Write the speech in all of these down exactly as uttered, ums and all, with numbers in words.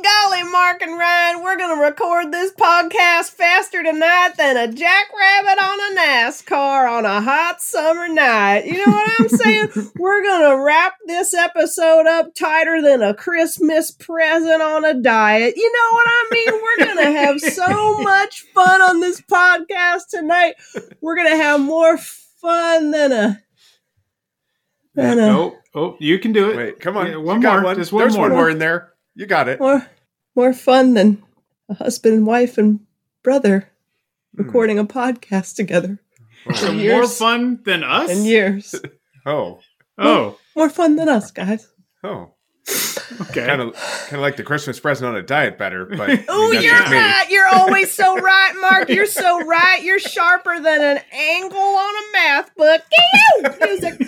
golly, Mark and Ryan, we're going to record this podcast faster tonight than a jackrabbit on a NASCAR on a hot summer night. You know what I'm saying? We're going to wrap this episode up tighter than a Christmas present on a diet. You know what I mean? We're going to have so much fun on this podcast tonight. We're going to have more fun than a... Than a oh, oh, you can do it. Wait, come on. Yeah, one you got more. One. Just one There's more. one more in there. You got it. More, more fun than a husband and wife and brother recording a podcast together. Oh. So years. more fun than us? And years. Oh. Oh. More fun than us, guys. Oh. Okay. Kind of kind of like the Christmas present on a diet better, but I mean, Oh, that's you're just me. right. You're always so right, Mark. You're so right. You're sharper than an angle on a math book. Ew! Music.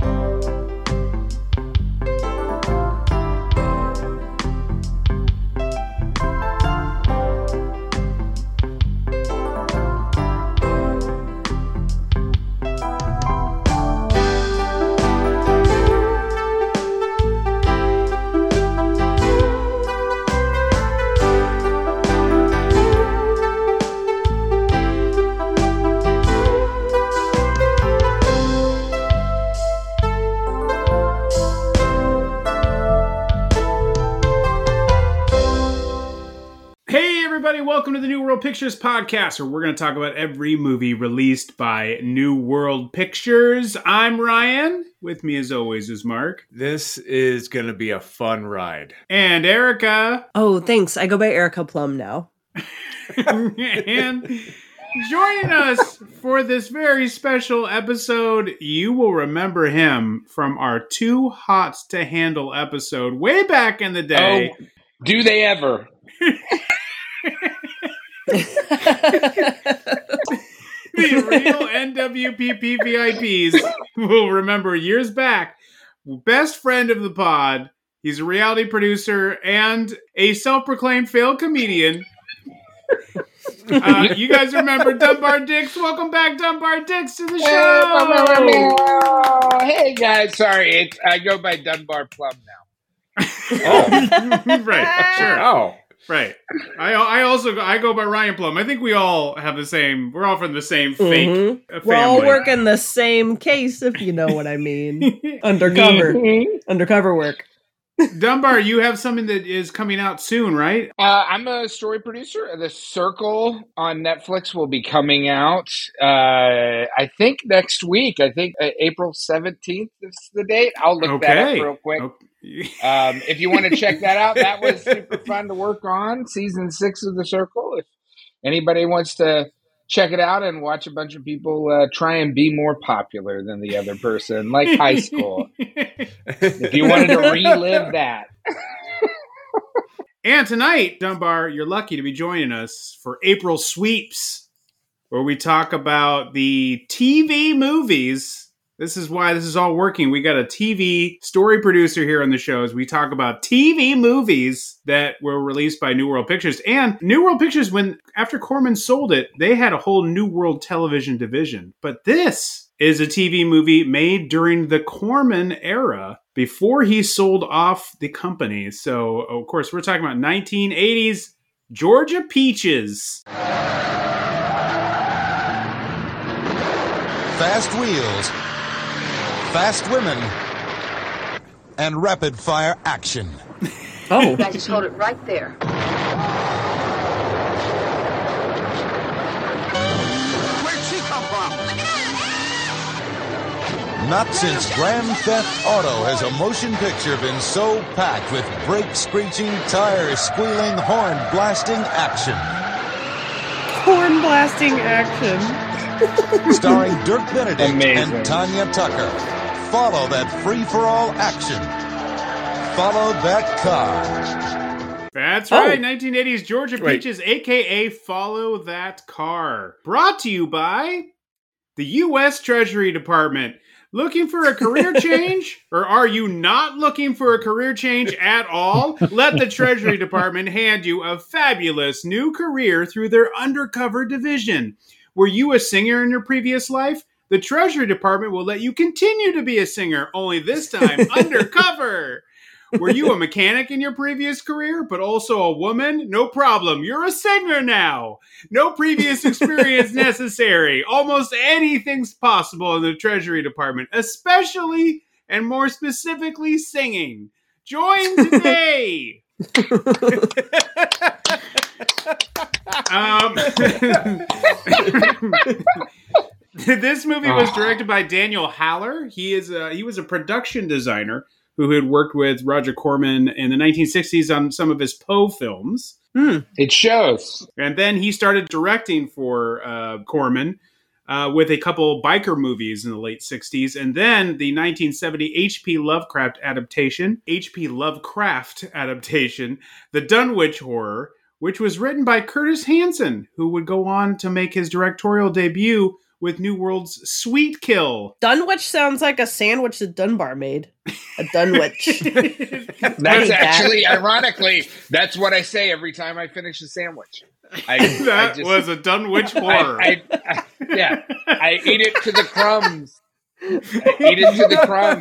Welcome to the New World Pictures podcast, where we're going to talk about every movie released by New World Pictures. I'm Ryan. With me, as always, is Mark. This is going to be a fun ride. And Erica. Oh, thanks. I go by Erica Plum now. And joining us for this very special episode, you will remember him from our Too Hot to Handle episode way back in the day. Oh, do they ever? The real N W P P V I Ps will remember years back, best friend of the pod. He's a reality producer and a self-proclaimed failed comedian. Uh, you guys remember Dunbar Dix? Welcome back, Dunbar Dix, to the show. Hey guys, sorry, it's, I go by Dunbar Plum now. Oh, right, sure. Oh. Right. I I also go, I go by Ryan Plum. I think we all have the same. We're all from the same fake Mm-hmm. uh, We're all family. working the same case, if you know what I mean. Undercover, undercover work. Dunbar, you have something that is coming out soon, right? Uh, I'm a story producer. The Circle on Netflix will be coming out, uh, I think, next week. I think uh, April seventeenth is the date. I'll look that Okay. up real quick. Okay. Um, if you want to check that out, that was super fun to work on. Season six of The Circle. If anybody wants to check it out and watch a bunch of people uh, try and be more popular than the other person, like high school. If you wanted to relive that. And tonight, Dunbar, you're lucky to be joining us for April Sweeps, where we talk about the T V movies. This is why this is all working. We got a T V story producer here on the show as we talk about T V movies that were released by New World Pictures. And New World Pictures, when after Corman sold it, they had a whole New World television division. But this is a T V movie made during the Corman era, before he sold off the company. So, of course, we're talking about nineteen eighties Georgia Peaches. Fast wheels, fast women, and rapid fire action. Oh. You guys just hold it right there. Where'd she come from? Not since Grand Theft Auto has a motion picture been so packed with brake screeching, tire squealing, horn blasting action. Horn blasting action. Starring Dirk Benedict Amazing. and Tanya Tucker. Follow that free-for-all action. Follow that car. That's Oh. right, nineteen eighties Georgia Wait. Peaches, a k a. Follow That Car. Brought to you by the U S Treasury Department. Looking for a career change? Or are you not looking for a career change at all? Let the Treasury Department hand you a fabulous new career through their undercover division. Were you a singer in your previous life? The Treasury Department will let you continue to be a singer, only this time undercover. Were you a mechanic in your previous career, but also a woman? No problem. You're a singer now. No previous experience necessary. Almost anything's possible in the Treasury Department, especially and more specifically singing. Join today. um, this movie was directed by Daniel Haller. He is a, he was a production designer who had worked with Roger Corman in the nineteen sixties on some of his Poe films. Hmm. It shows. And then he started directing for uh, Corman uh, with a couple biker movies in the late sixties. And then the nineteen seventy H P Lovecraft adaptation, H P Lovecraft adaptation, The Dunwich Horror, which was written by Curtis Hanson, who would go on to make his directorial debut with New World's Sweet Kill. Dunwich sounds like a sandwich that Dunbar made. A Dunwich. That's actually, ironically, that's what I say every time I finish a sandwich. I, that I just, was a Dunwich horror. I, I, I, yeah, I eat it to the crumbs. I eat it to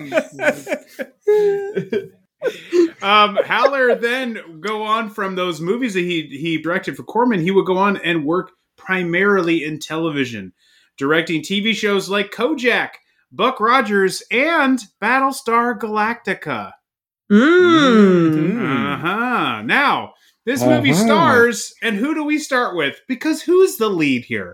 the crumbs. um, Haller then go on from those movies that he he directed for Corman. He would go on and work primarily in television, directing T V shows like Kojak, Buck Rogers, and Battlestar Galactica. Mm. Uh-huh. Now, this movie uh-huh. stars, and who do we start with? Because who's the lead here?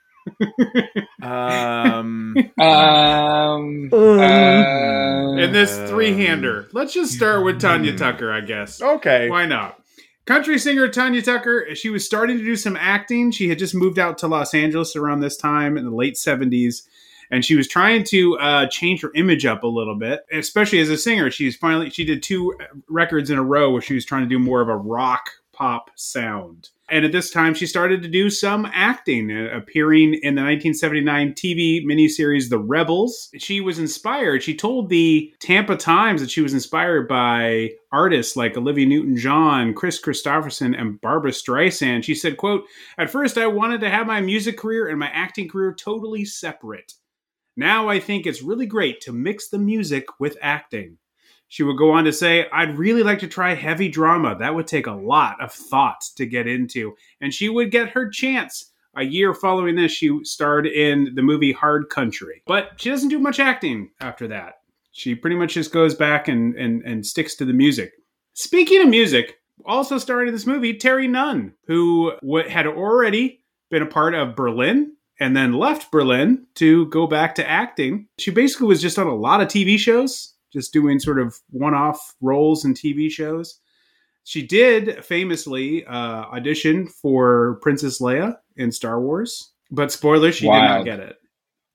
um, um, uh, in this three-hander. Let's just start with Tanya Tucker, I guess. Okay. Why not? Country singer Tanya Tucker, she was starting to do some acting. She had just moved out to Los Angeles around this time in the late seventies. And she was trying to uh, change her image up a little bit, especially as a singer. She's finally, she did two records in a row where she was trying to do more of a rock pop sound. And at this time, she started to do some acting, uh, appearing in the nineteen seventy-nine T V miniseries The Rebels. She was inspired. She told the Tampa Times that she was inspired by artists like Olivia Newton-John, Chris Christopherson, and Barbra Streisand. She said, quote, "At first, I wanted to have my music career and my acting career totally separate. Now I think it's really great to mix the music with acting." She would go on to say, "I'd really like to try heavy drama. That would take a lot of thought to get into." And she would get her chance. A year following this, she starred in the movie Hard Country. But she doesn't do much acting after that. She pretty much just goes back and, and, and sticks to the music. Speaking of music, also starring in this movie, Terry Nunn, who w- had already been a part of Berlin and then left Berlin to go back to acting. She basically was just on a lot of T V shows, just doing sort of one-off roles in T V shows. She did famously uh, audition for Princess Leia in Star Wars, but spoiler, she Wild. did not get it.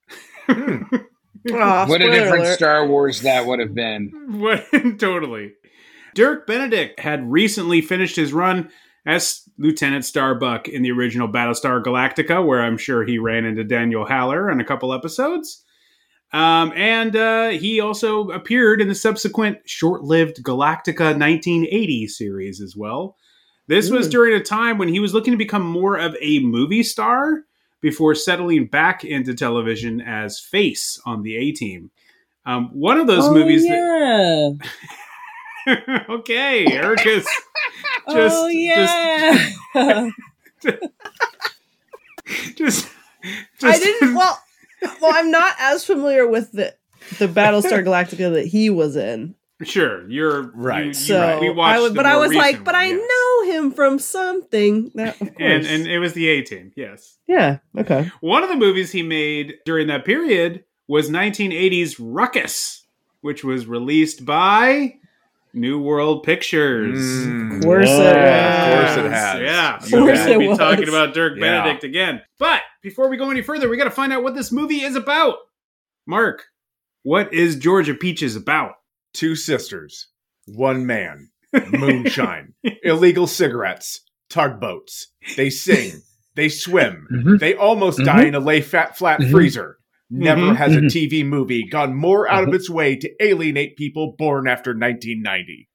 Oh, what a different alert. Star Wars that would have been. What, totally. Dirk Benedict had recently finished his run as Lieutenant Starbuck in the original Battlestar Galactica, where I'm sure he ran into Daniel Haller in a couple episodes. Um, and uh, he also appeared in the subsequent short-lived Galactica nineteen eighty series as well. This Ooh. was during a time when he was looking to become more of a movie star before settling back into television as Face on the A-Team. Um, one of those oh, movies yeah. that... Okay, Erica's just... oh, yeah. Just, just, just, I didn't... Well... Well, I'm not as familiar with the the Battlestar Galactica that he was in. Sure, you're right. You, so, right. We watched I was, the but I was like, one, but I yes. know him from something. That, of course. And and it was the A-Team, yes. Yeah. Okay. One of the movies he made during that period was nineteen eighties Ruckus, which was released by New World Pictures. Mm, of course yeah, it Of course it has. Yeah. Of course We'll it be was. talking about Dirk Yeah. Benedict again. But before we go any further, we got to find out what this movie is about. Mark, what is Georgia Peaches about? Two sisters, one man, moonshine, illegal cigarettes, tugboats. They sing, they swim, Mm-hmm. they almost Mhm. die in a lay fat flat Mhm. freezer. Never Mhm. has a Mhm. T V movie gone more out Mhm. of its way to alienate people born after nineteen ninety.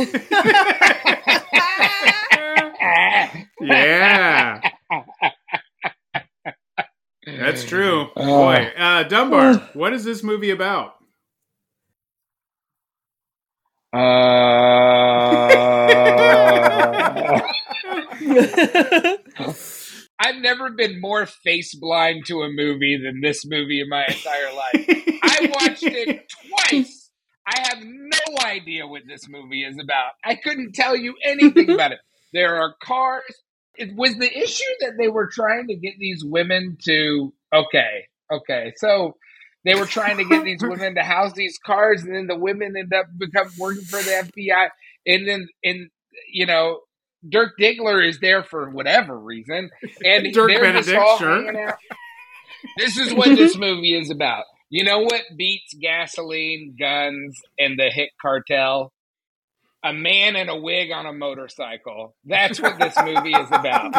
Yeah. That's true. Uh, Boy, uh, Dunbar, what is this movie about? Uh, I've never been more face blind to a movie than this movie in my entire life. I watched it twice. I have no idea what this movie is about. I couldn't tell you anything about it. There are cars. It was the issue that they were trying to get these women to, okay, okay. So they were trying to get these women to house these cars, and then the women end up become working for the F B I. And then, and you know, Dirk Diggler is there for whatever reason. And Dirk they're Benedict, just all sure. hanging out. This is what this movie is about. You know what beats gasoline, guns, and the hit cartel? A man in a wig on a motorcycle. That's what this movie is about.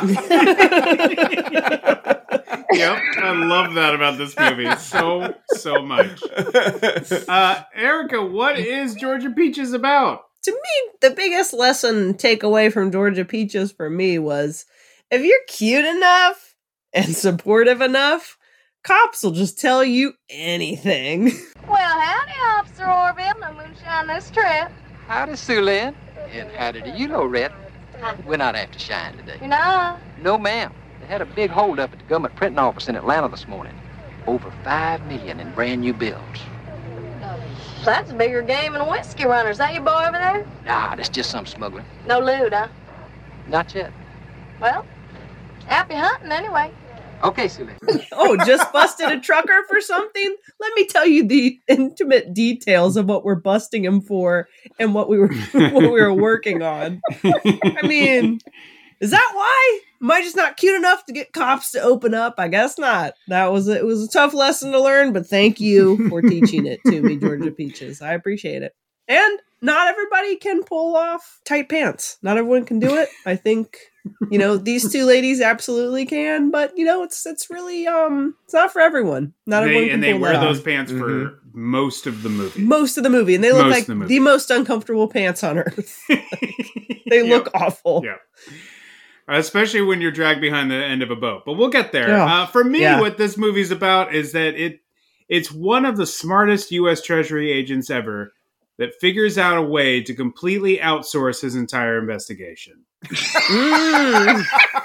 Yep, I love that about this movie so, so much. Uh, Erica, what is Georgia Peaches about? To me, the biggest lesson takeaway from Georgia Peaches for me was, if you're cute enough and supportive enough, cops will just tell you anything. Well, howdy, Officer Orville. No moonshine this trip. Howdy, Sue Lynn. And howdy to you, Lorette. We're not after shine today. You're not? No, ma'am. They had a big holdup at the government printing office in Atlanta this morning. Over five million in brand new bills. That's a bigger game than a whiskey runner. Is that your boy over there? Nah, that's just some smuggling. No loot, huh? Not yet. Well, happy hunting anyway. Okay, Sue Lynn. Oh, just busted a trucker for something? Let me tell you the intimate details of what we're busting him for and what we were what we were working on. I mean, is that why? Am I just not cute enough to get cops to open up? I guess not. That was a, it was a tough lesson to learn, but thank you for teaching it to me, Georgia Peaches. I appreciate it. And not everybody can pull off tight pants. Not everyone can do it. I think, you know, these two ladies absolutely can, but you know, it's it's really um it's not for everyone. Not They, everyone can and they pull wear that those off. pants for Mhm. most of the movie. Most of the movie, and they look Most like of the movie. the most uncomfortable pants on earth. They look awful. Yeah. Especially when you're dragged behind the end of a boat. But we'll get there. Yeah. Uh, for me, Yeah. what this movie's about is that it it's one of the smartest U S Treasury agents ever that figures out a way to completely outsource his entire investigation. Mm.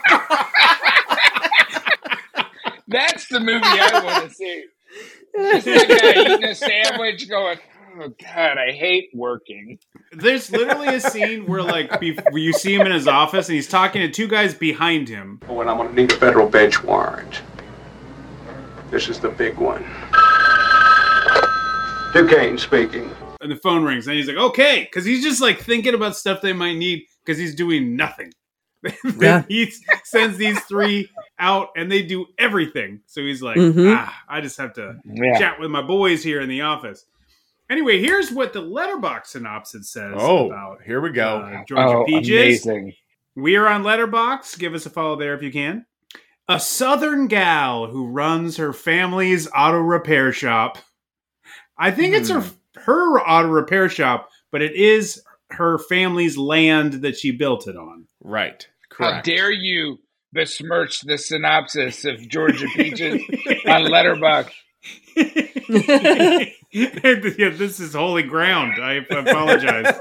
That's the movie I want to see. Just that guy eating a sandwich going, oh, God, I hate working. There's literally a scene where, like, be- where you see him in his office and he's talking to two guys behind him. Oh, and I'm going to need a federal bench warrant. This is the big one. Duquesne speaking. And the phone rings and he's like, okay, because he's just like thinking about stuff they might need because he's doing nothing. Yeah. He sends these three out and they do everything. So he's like, Mhm. ah, I just have to Yeah. chat with my boys here in the office. Anyway, here's what the Letterboxd synopsis says Oh, about here we go. uh, Georgia Oh, Peaches. amazing. We are on Letterboxd. Give us a follow there if you can. A Southern gal who runs her family's auto repair shop. I think it's her her auto repair shop, but it is her family's land that she built it on. Right. How Correct. dare you besmirch the synopsis of Georgia Peaches on Letterboxd? Yeah, this is holy ground. I apologize.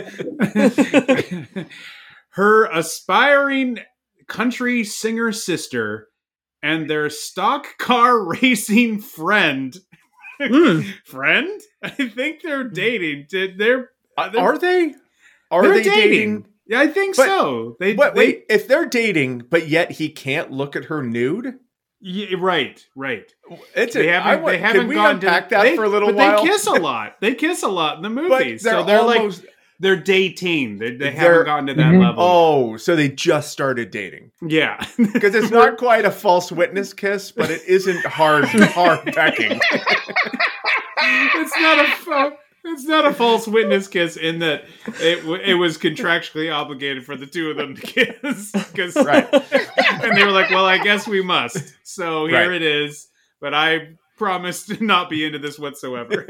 Her aspiring country singer sister and their stock car racing friend. Mm. Friend? I think they're dating. Did they're, Uh, they're Are they? Are they're they dating? Yeah, I think But- so. They What, they, wait, if they're dating, but yet he can't look at her nude? yeah, right, right. It's They a, haven't. I want, they haven't can we gone unpack to that they, for a little but while? They kiss a lot. They kiss a lot in the But movies. they're so they're almost, like they're dating. They, they They're- haven't gotten to that Mhm. level. oh, so they just started dating. Yeah, Because it's not quite a false witness kiss, but it isn't hard, hard pecking. it's not a fa- it's not a false witness kiss in that it w- it was contractually obligated for the two of them to kiss. 'Cause- Right. and they were like, "Well, I guess we must." So here Right. it is. But I promise to not be into this whatsoever.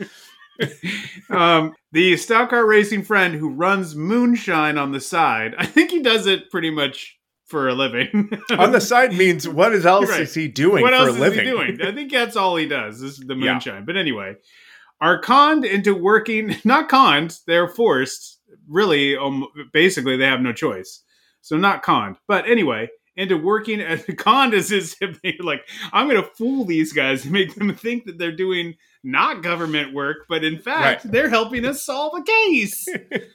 um, the stock car racing friend who runs moonshine on the side. I think he does it pretty much for a living. On the side means what is else Right. is he doing What for else a living? is he doing? I think that's all he does. Is the Yeah. moonshine. But anyway, are conned into working. Not conned. They're forced. Really, um, basically, they have no choice. So not conned. But anyway, into working as conned as his like, I'm going to fool these guys and make them think that they're doing not government work, but in fact, right. they're helping us solve a case.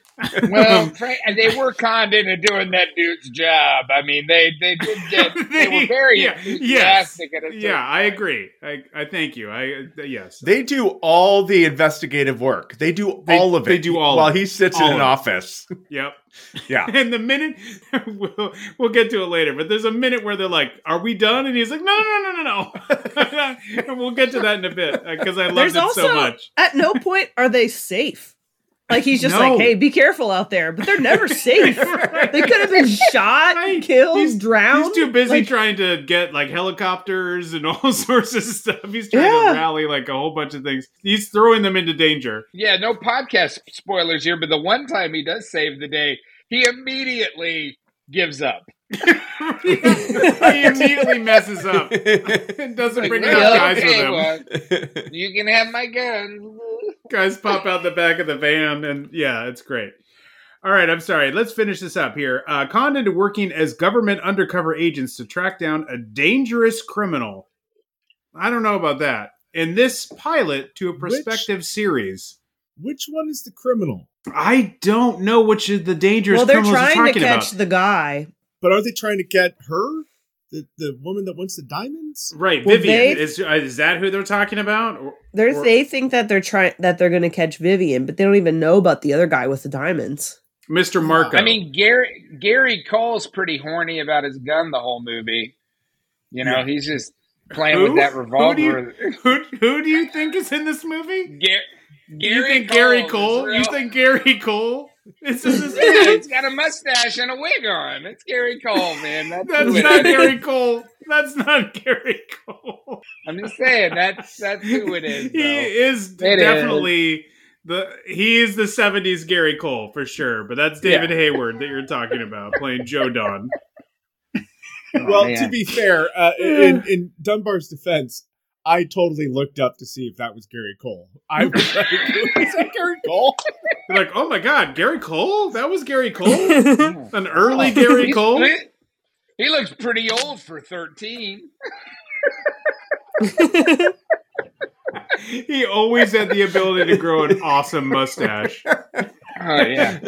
Well, Frank, they were conned into doing that dude's job. I mean, they they did get they, they were very yeah, enthusiastic. Yes, at a yeah, I point. agree. I, I thank you. I uh, yes, they do all the investigative work. They do they, all of it. They do all while of he sits in an office. Yep. Yeah. And the minute we'll we'll get to it later, but there's a minute where they're like, "Are we done?" And he's like, "No, no, no, no, no." And we'll get to that in a bit because I loved There's it also, so much. At no point are they safe. Like, he's just No. like, hey, be careful out there. But they're never safe. They could have been shot, Right. killed, He's, drowned. he's too busy Like, trying to get like helicopters and all sorts of stuff. He's trying Yeah. to rally like a whole bunch of things. He's throwing them into danger. Yeah, no podcast spoilers here, but the one time he does save the day, he immediately gives up. He immediately messes up and doesn't Like, bring well, enough guys okay, with him. well, you can have my gun. Guys pop out the back of the van, and yeah, it's great. All right, I'm sorry. Let's finish this up here. Uh, conned into working as government undercover agents to track down a dangerous criminal. I don't know about that. In this pilot to a prospective Which- series. Which one is the criminal? I don't know which of the dangerous well, they're criminals trying you're to talking catch about. the guy. But are they trying to get her? The the woman that wants the diamonds? Right, Well, Vivian. they- Is, uh, is that who they're talking about? Or, They're, or they think that they're trying that they're going to catch Vivian, but they don't even know about the other guy with the diamonds. Mister Marco? I mean, Gary Gary Cole's pretty horny about his gun the whole movie. You know, Yeah. he's just playing Who? with that Who revolver. do, you, who, who do you think is in this movie? Gar- Gary you think Cole Gary is Cole? real- You think Gary Cole is in this Yeah, movie? he's got a mustache and a wig on. It's Gary Cole, man. That's, That's who it not is. Gary Cole. That's not Gary Cole. I'm just saying that's that's who it is. He though. is It definitely the he is the seventies Gary Cole for sure. But that's David Yeah. Hayward that you're talking about playing Joe Don. Well, man. to be fair, uh, in, in Dunbar's defense, I totally looked up to see if that was Gary Cole. I was like, is that Gary Cole? You're like, oh my god, Gary Cole? That was Gary Cole? An early Gary He's- Cole? He, he looks pretty old for thirteen. He always had the ability to grow an awesome mustache. Oh yeah.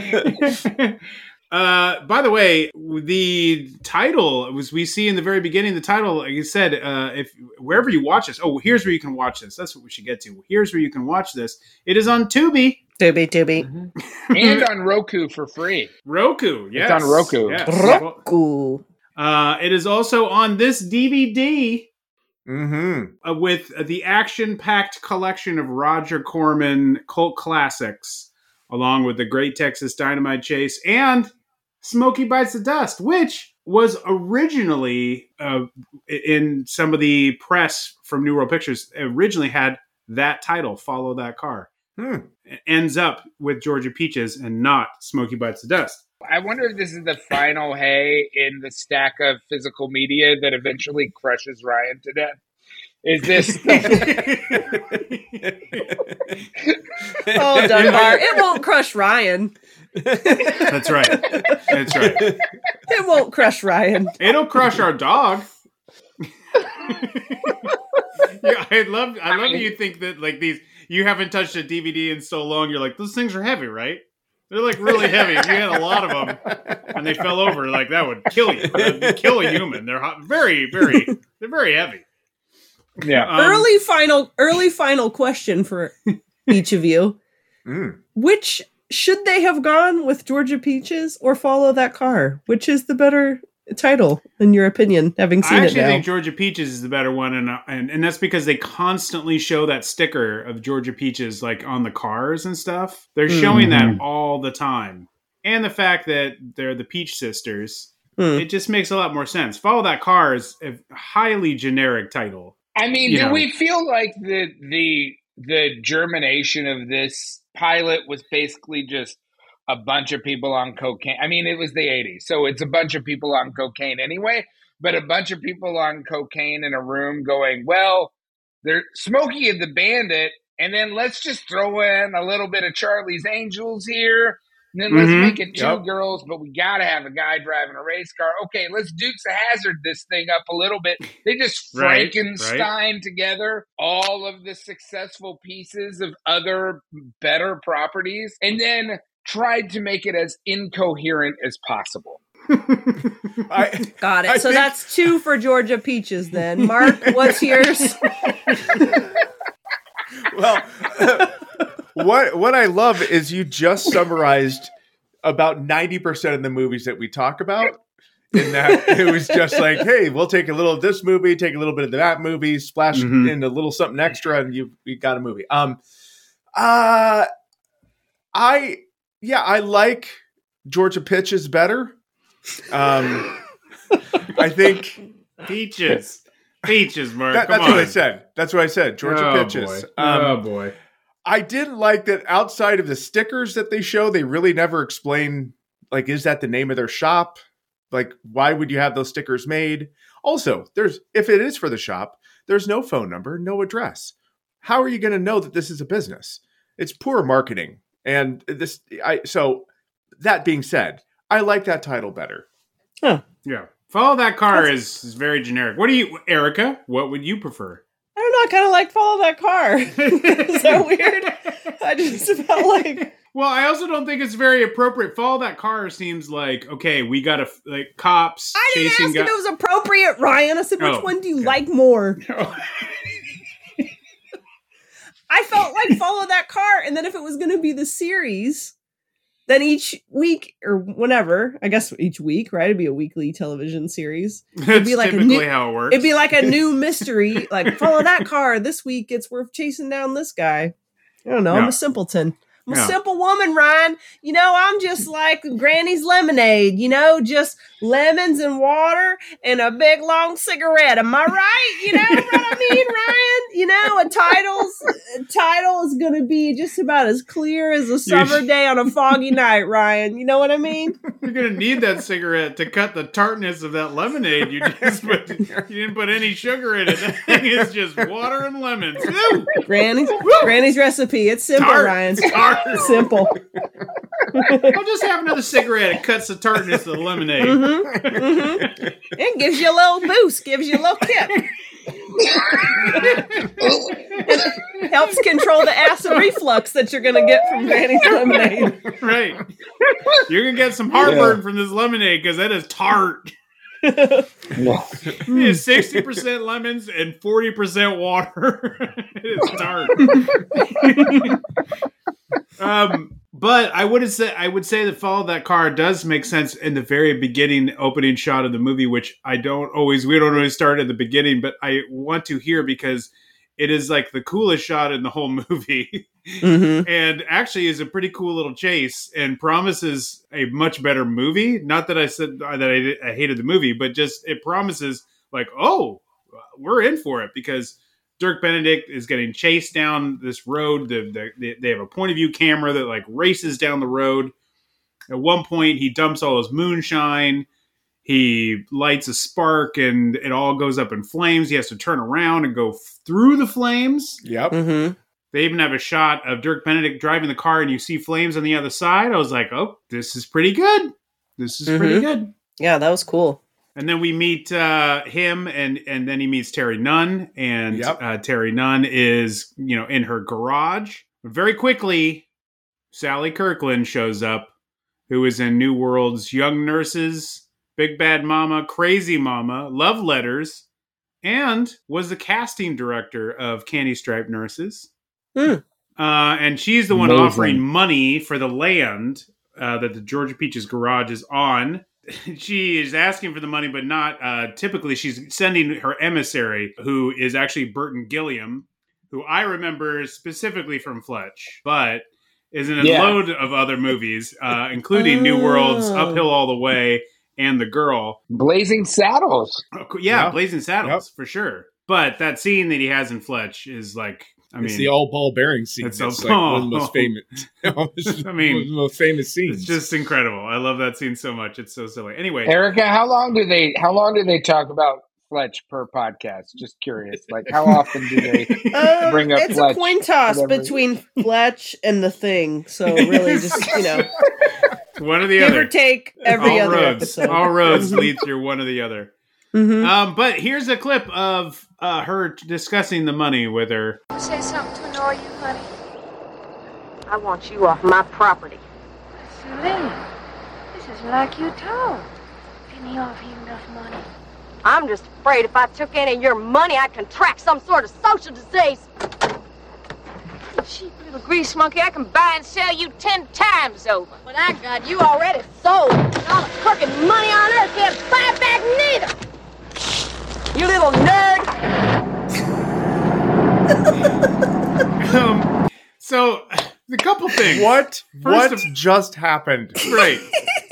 Uh, by the way, the title was we see in the very beginning. The title, like you said, uh, if wherever you watch this, oh, here's where you can watch this. That's what we should get to. Here's where you can watch this. It is on Tubi, Tubi, Tubi. And on Roku for free. Roku. Yes, It's on Roku. Yes. Roku. Uh, it is also on this D V D. Mm-hmm. Uh, with the action-packed collection of Roger Corman cult classics, along with the Great Texas Dynamite Chase and Smokey Bites the Dust, which was originally, uh, in some of the press from New World Pictures, originally had that title, Follow That Car. Hmm. It ends up with Georgia Peaches and not Smokey Bites the Dust. I wonder if this is the final hay in the stack of physical media that eventually crushes Ryan to death. Is this? Oh, Dunbar. It won't crush Ryan. That's right. That's right. It won't crush Ryan. It'll crush our dog. Yeah, I love. I love that you think that like these. You haven't touched a D V D in so long. You're like, those things are heavy, right? They're like really heavy. If you had a lot of them and they fell over, like that would kill you. That'd kill a human. They're hot, very, very. They're very heavy. Yeah. Um, early final, early final question for each of you. Mm. Which should they have gone with Georgia Peaches or Follow That Car? Which is the better title, in your opinion, having seen I it actually now? think Georgia Peaches is the better one, and, uh, and and that's because they constantly show that sticker of Georgia Peaches like on the cars and stuff. They're showing Mm-hmm. that all the time, and the fact that they're the Peach Sisters, Mm. it just makes a lot more sense. Follow That Car is a highly generic title. I mean, You do know. we feel like the the the germination of this pilot was basically just a bunch of people on cocaine? I mean, it was the eighties, so it's a bunch of people on cocaine anyway, but a bunch of people on cocaine in a room going, well, they're Smokey and the Bandit, and then let's just throw in a little bit of Charlie's Angels here, And then let's Mhm. make it two Yep. girls, but we got to have a guy driving a race car. Okay, let's Dukes of Hazzard this thing up a little bit. They just Right, Frankenstein together all of the successful pieces of other better properties and then tried to make it as incoherent as possible. I, Got it. I so think- that's two for Georgia Peaches then. Mark, what's yours? well, what what I love is you just summarized about ninety percent of the movies that we talk about. In that it was just like, hey, we'll take a little of this movie, take a little bit of that movie, splash Mhm. in a little something extra, and you you got a movie. Um, uh, I yeah, I like Georgia Peaches better. Um, I think Peaches. Peaches, Mark. that, come that's what I on. said. That's what I said. Georgia oh, Peaches. Boy. Um, oh, boy. I didn't like that outside of the stickers that they show, they really never explain, like, is that the name of their shop? Like, why would you have those stickers made? Also, there's if it is for the shop, there's no phone number, no address. How are you going to know that this is a business? It's poor marketing. And this, I so that being said, I like that title better. Huh. Yeah. Follow That Car is, is very generic. What do you, Erica, what would you prefer? I don't know. I kind of like Follow That Car. Is that weird? I just felt like... Well, I also don't think it's very appropriate. Follow That Car seems like, okay, we got to, like, cops I didn't chasing ask guy- if it was appropriate, Ryan. I said, which Oh, one do you okay. like more? Oh. I felt like Follow That Car, and then if it was going to be the series, then each week or whenever, I guess each week, right? It'd be a weekly television series. That's be like a typically new- how it works. It'd be like a new mystery, like Follow That Car. This week, it's worth chasing down this guy. I don't know. I'm Yeah. a simpleton. I'm a Yeah. simple woman, Ryan. You know, I'm just like Granny's lemonade, you know, just lemons and water and a big long cigarette. Am I right? You know what I mean, Ryan? You know, a title's a title is going to be just about as clear as a summer day on a foggy night, Ryan. You know what I mean? You're going to need that cigarette to cut the tartness of that lemonade. You just put, you didn't put any sugar in it. That thing is just water and lemons. Woo! Granny's Granny's recipe. It's simple, Tart. Ryan. Tart. Simple. I'll just have another cigarette. It cuts the tartness of the lemonade. Mm-hmm. Mm-hmm. It gives you a little boost, gives you a little kick. It helps control the acid reflux that you're going to get from Granny's lemonade. Right. You're going to get some heartburn yeah. from this lemonade because that is tart. It is sixty percent lemons and forty percent water. It is tart. um, but I would say I would say that Follow That Car does make sense in the very beginning opening shot of the movie, which I don't always we don't always start at the beginning, but I want to hear because it is like the coolest shot in the whole movie. Mm-hmm. And actually is a pretty cool little chase and promises a much better movie. Not that I said that I, did, I hated the movie, but just it promises like, oh, we're in for it because Dirk Benedict is getting chased down this road. The, the, they have a point of view camera that like races down the road. At one point, he dumps all his moonshine. He lights a spark and it all goes up in flames. He has to turn around and go through the flames. Yep. Mm-hmm. They even have a shot of Dirk Benedict driving the car and you see flames on the other side. I was like, oh, this is pretty good. This is mm-hmm. pretty good. Yeah, that was cool. And then we meet uh, him and, and then he meets Terry Nunn. And yep. uh, Terry Nunn is, you know, in her garage. Very quickly, Sally Kirkland shows up, who is in New World's Young Nurses, Big Bad Mama, Crazy Mama, Love Letters, and was the casting director of Candy Striped Nurses. Mm. Uh, and she's the one Amazing. offering money for the land uh, that the Georgia Peaches garage is on. She is asking for the money, but not uh, typically. She's sending her emissary, who is actually Burton Gilliam, who I remember specifically from Fletch, but is in a Yeah. load of other movies, uh, including Oh. New World's Uphill All the Way and The Girl. Blazing Saddles. Oh, yeah, Yep. Blazing Saddles, for sure. But that scene that he has in Fletch is like, I it's mean, the all ball bearing scene. it's It's, a- like one of the oh. most famous. I one of mean, the most famous scenes. it's just incredible. I love that scene so much. It's so silly. Anyway, Erica, how long do they how long do they talk about Fletch per podcast? Just curious. Like how often do they Um, bring up it's Fletch? a coin toss whatever? between Fletch and the Thing. So really, just you know, One or the Give other. or take every all other roads, episode. all roads lead through one or the other. Mm-hmm. Um, but here's a clip of uh, her discussing the money with her. Say something to annoy you, honey. I want you off my property. Celine, this is like you told. Didn't he offer you enough money? I'm just afraid if I took any of your money, I'd contract some sort of social disease. You cheap little grease monkey, I can buy and sell you ten times over. But I got you already sold. And all the crooked money on earth can't buy back neither. You little nerd. um, so, a couple things. What? First what of- just happened? Right.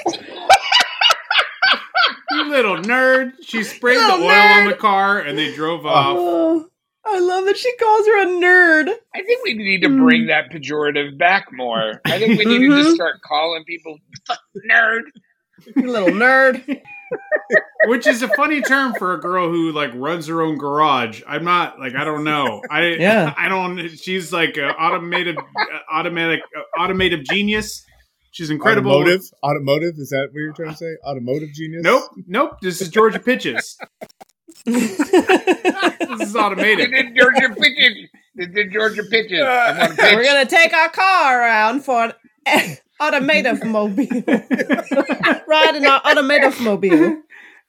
You little nerd. She sprayed Little the oil nerd. on the car and they drove off. Oh, I love that she calls her a nerd. I think we need to bring that pejorative back more. I think we need to just start calling people "fuck nerd." You little nerd. Which is a funny term for a girl who like runs her own garage. I'm not like I don't know. I Yeah. I don't. She's like an automated, automatic, uh, automative genius. She's incredible. Automotive? Automotive? Is that what you're trying to say? Automotive genius? Nope, nope. This is Georgia Pitches. This is automated. This is Georgia Pitches. This is Georgia Pitches. I'm on pitch. We're gonna take our car around for an automotive mobile. Ride in our automotive mobile.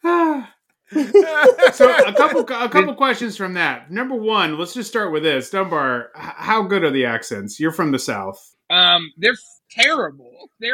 So a couple, a couple questions from that. Number one, let's just start with this. Dunbar, h- how good are the accents? You're from the South. Um, they're terrible. They're.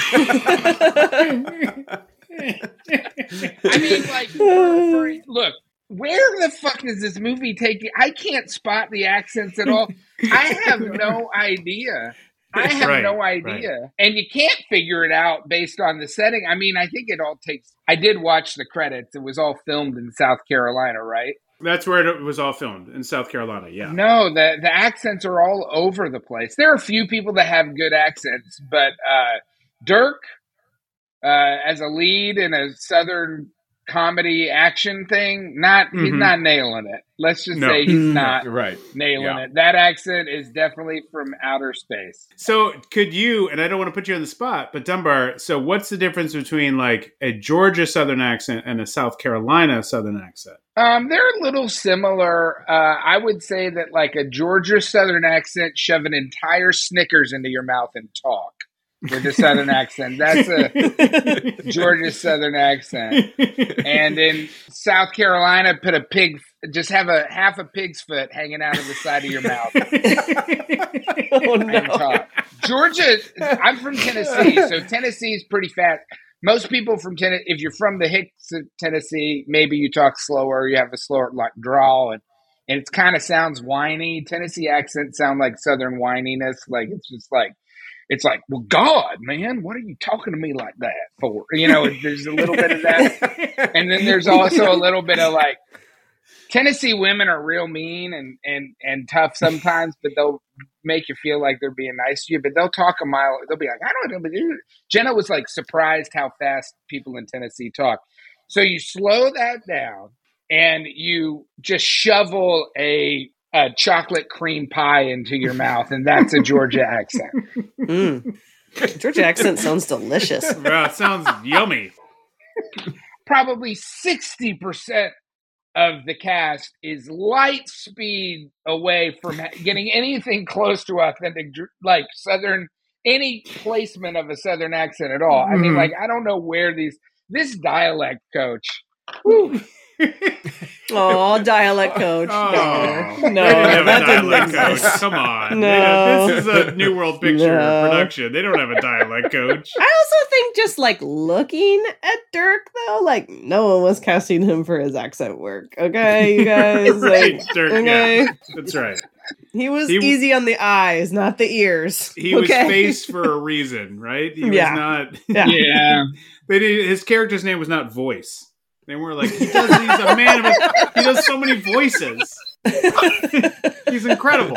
I mean, like, for, for, look, where the fuck is this movie taking? I can't spot the accents at all. I have no idea. I have Right, no idea. And you can't figure it out based on the setting. I mean, I think it all takes. I did watch the credits. It was all filmed in South Carolina, right? That's where it was all filmed, in South Carolina. Yeah. No, the the accents are all over the place. There are a few people that have good accents, but uh, Dirk, uh, as a lead in a Southern comedy action thing, not he's Mhm. not nailing it. Let's just No. say he's not Right. nailing Yeah. it. That accent is definitely from outer space. So could you, and I don't want to put you on the spot, but Dunbar, so what's the difference between like a Georgia Southern accent and a South Carolina Southern accent? Um, they're a little similar. Uh, I would say that like a Georgia Southern accent, shove an entire Snickers into your mouth and talk with a Southern accent. That's a Georgia Southern accent. And in South Carolina, put a pig, just have a half a pig's foot hanging out of the side of your mouth Oh and no. talk. Georgia, I'm from Tennessee, so Tennessee is pretty fast. Most people from Tennessee, if you're from the Hicks of Tennessee, maybe you talk slower, you have a slower like drawl, and, and it kind of sounds whiny. Tennessee accents sound like Southern whininess. Like it's just like, it's like, well, God, man, what are you talking to me like that for? You know, there's a little bit of that. And then there's also a little bit of like, Tennessee women are real mean and, and, and tough sometimes, but they'll make you feel like they're being nice to you, but they'll talk a mile. They'll be like, I don't know. Jenna was like surprised how fast people in Tennessee talk. So you slow that down and you just shovel a, a chocolate cream pie into your mouth, and that's a Georgia accent. Mm. Georgia accent sounds delicious. Wow, it sounds yummy. Probably sixty percent of the cast is light speed away from getting anything close to authentic, like Southern, any placement of a Southern accent at all. I mean, Mhm. like, I don't know where these, this dialect coach, whew, Oh, dialect coach. Oh, No, no, they didn't have that a didn't dialect coach. exist. Come on. No. They don't- this is a New World Picture No. production. They don't have a dialect coach. I also think just like looking at Dirk though, like no one was casting him for his accent work. Okay, you guys. Right, Like, Dirk, okay, yeah, that's right. he was He- easy on the eyes, not the ears. He was okay? faced for a reason, right? He Yeah. was not. Yeah. yeah. They did, his character's name was not Voice. They were like, he does. He's a man of. He does so many voices. He's incredible.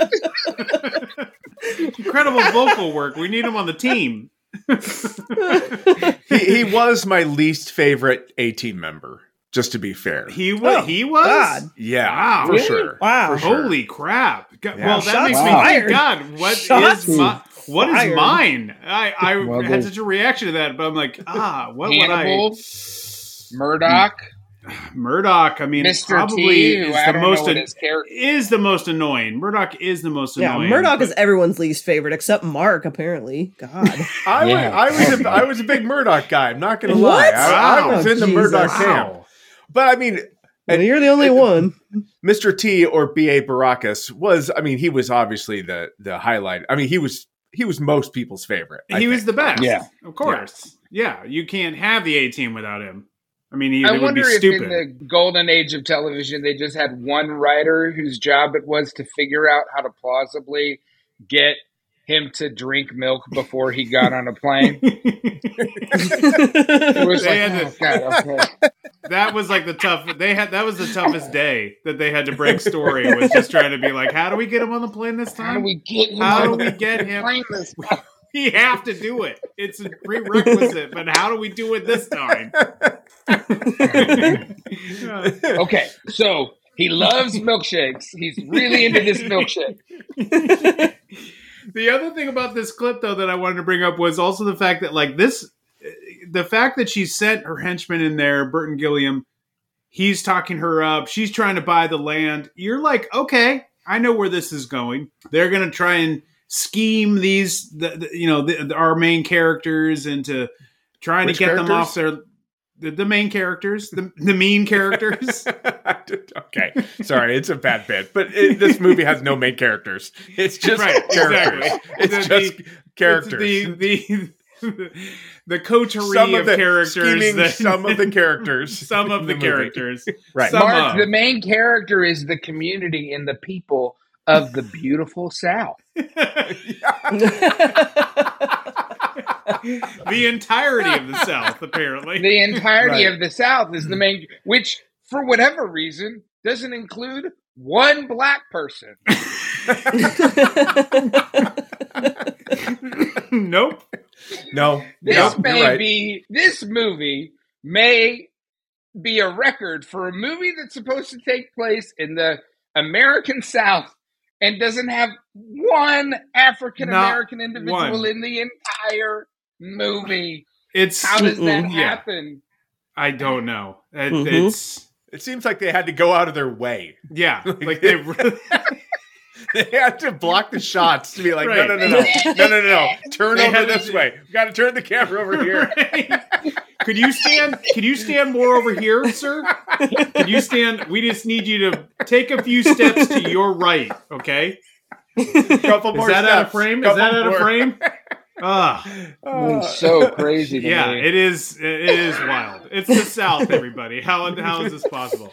Incredible vocal work. We need him on the team. he, he was my least favorite A-Team member. Just to be fair, he was. Oh, he was. God. Yeah, Wow. for Really? sure. Wow. For sure. Holy crap! God, Yeah. Well, that Shots makes me fired. think. God, what Shots is my what is fired. mine? I I Well, had there's- such a reaction to that, but I'm like, ah, what Hannibal, would Murdoch, I? Murdoch. I mean, Mister probably T, is who I the don't most know what an- his character. is the most annoying. Murdoch is the most Yeah, annoying. Murdoch but- is everyone's least favorite except Mark, apparently. God. I, Yeah. was, I was a, I was a big Murdoch guy. I'm not going to lie. What? I, I Wow. was in the Jesus. Murdoch Wow. camp. But I mean, Well, you're the only one. Mister T or B A Baracus was. I mean, he was obviously the the highlight. I mean, he was he was most people's favorite. I He was think. the best. Yeah. Of course. Yeah. You can't have the A team without him. I mean, he, I it would wonder be if stupid. in the golden age of television, they just had one writer whose job it was to figure out how to plausibly get him to drink milk before he got on a plane. It was They like, had oh, to- God, okay. That was like the tough. They had that was the toughest day that they had to break story. Was just trying to be like, how do we get him on the plane this How do time? we get him How do on we the get him? plane this time? We have to do it. It's a prerequisite. But how do we do it this time? Okay, so he loves milkshakes. He's really into this milkshake. The other thing about this clip, though, that I wanted to bring up was also the fact that, like, this, the fact that she sent her henchman in there, Burton Gilliam, he's talking her up. She's trying to buy the land. You're like, okay, I know where this is going. They're going to try and scheme these, the, the, you know, the, the, our main characters into trying Which to get them characters? off their, the, the main characters, the, the mean characters. Okay, sorry, it's a bad bit, but it, this movie has no main characters. It's just Right, characters. exactly. It's The- just the- characters. It's the the the coterie some of, of the characters. scheming, that- some of the characters, some of in the, movie. characters. Right. Some Mark, of. the main character is the community and the people of the beautiful South. The entirety of the South, apparently. The entirety Right. of the South is the main, which for whatever reason doesn't include one black person. Nope. No, This no, may you're right. be this movie may be a record for a movie that's supposed to take place in the American South and doesn't have one African American individual one. in the entire movie. It's How does that Mm-mm. Yeah. happen? I don't know. It, Mhm. It's It seems like they had to go out of their way. yeah, like they really, They had to block the shots to be like, Right. no, no, no, no, no, no, no, no. Turn They over had to this do- way. We got to turn the camera over here. Could you stand? Could you stand more over here, sir? Could you stand? We just need you to take a few steps to your right. Okay. Couple Is more that out of steps. frame? Is Couple that out of more. frame? Ah, It's so crazy to yeah. me. It is. It is wild. It's the South, everybody. How how is this possible?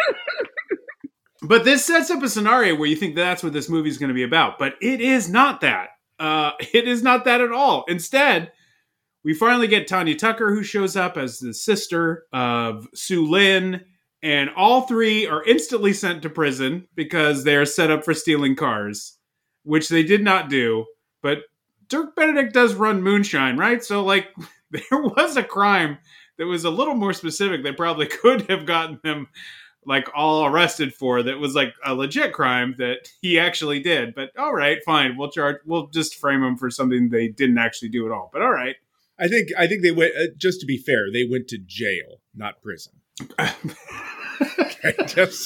But this sets up a scenario where you think that's what this movie is going to be about, but it is not that. Uh, it is not that at all. Instead, we finally get Tanya Tucker, who shows up as the sister of Sue Lin, and all three are instantly sent to prison because they are set up for stealing cars, which they did not do. But Dirk Benedict does run moonshine, right? So, like, there was a crime that was a little more specific. They probably could have gotten them, like, all arrested for. That was, like, a legit crime that he actually did. But, all right, fine. We'll charge. We'll just frame him for something they didn't actually do at all. But, all right. I think I think they went. Uh, just to be fair, they went to jail, not prison. Okay, just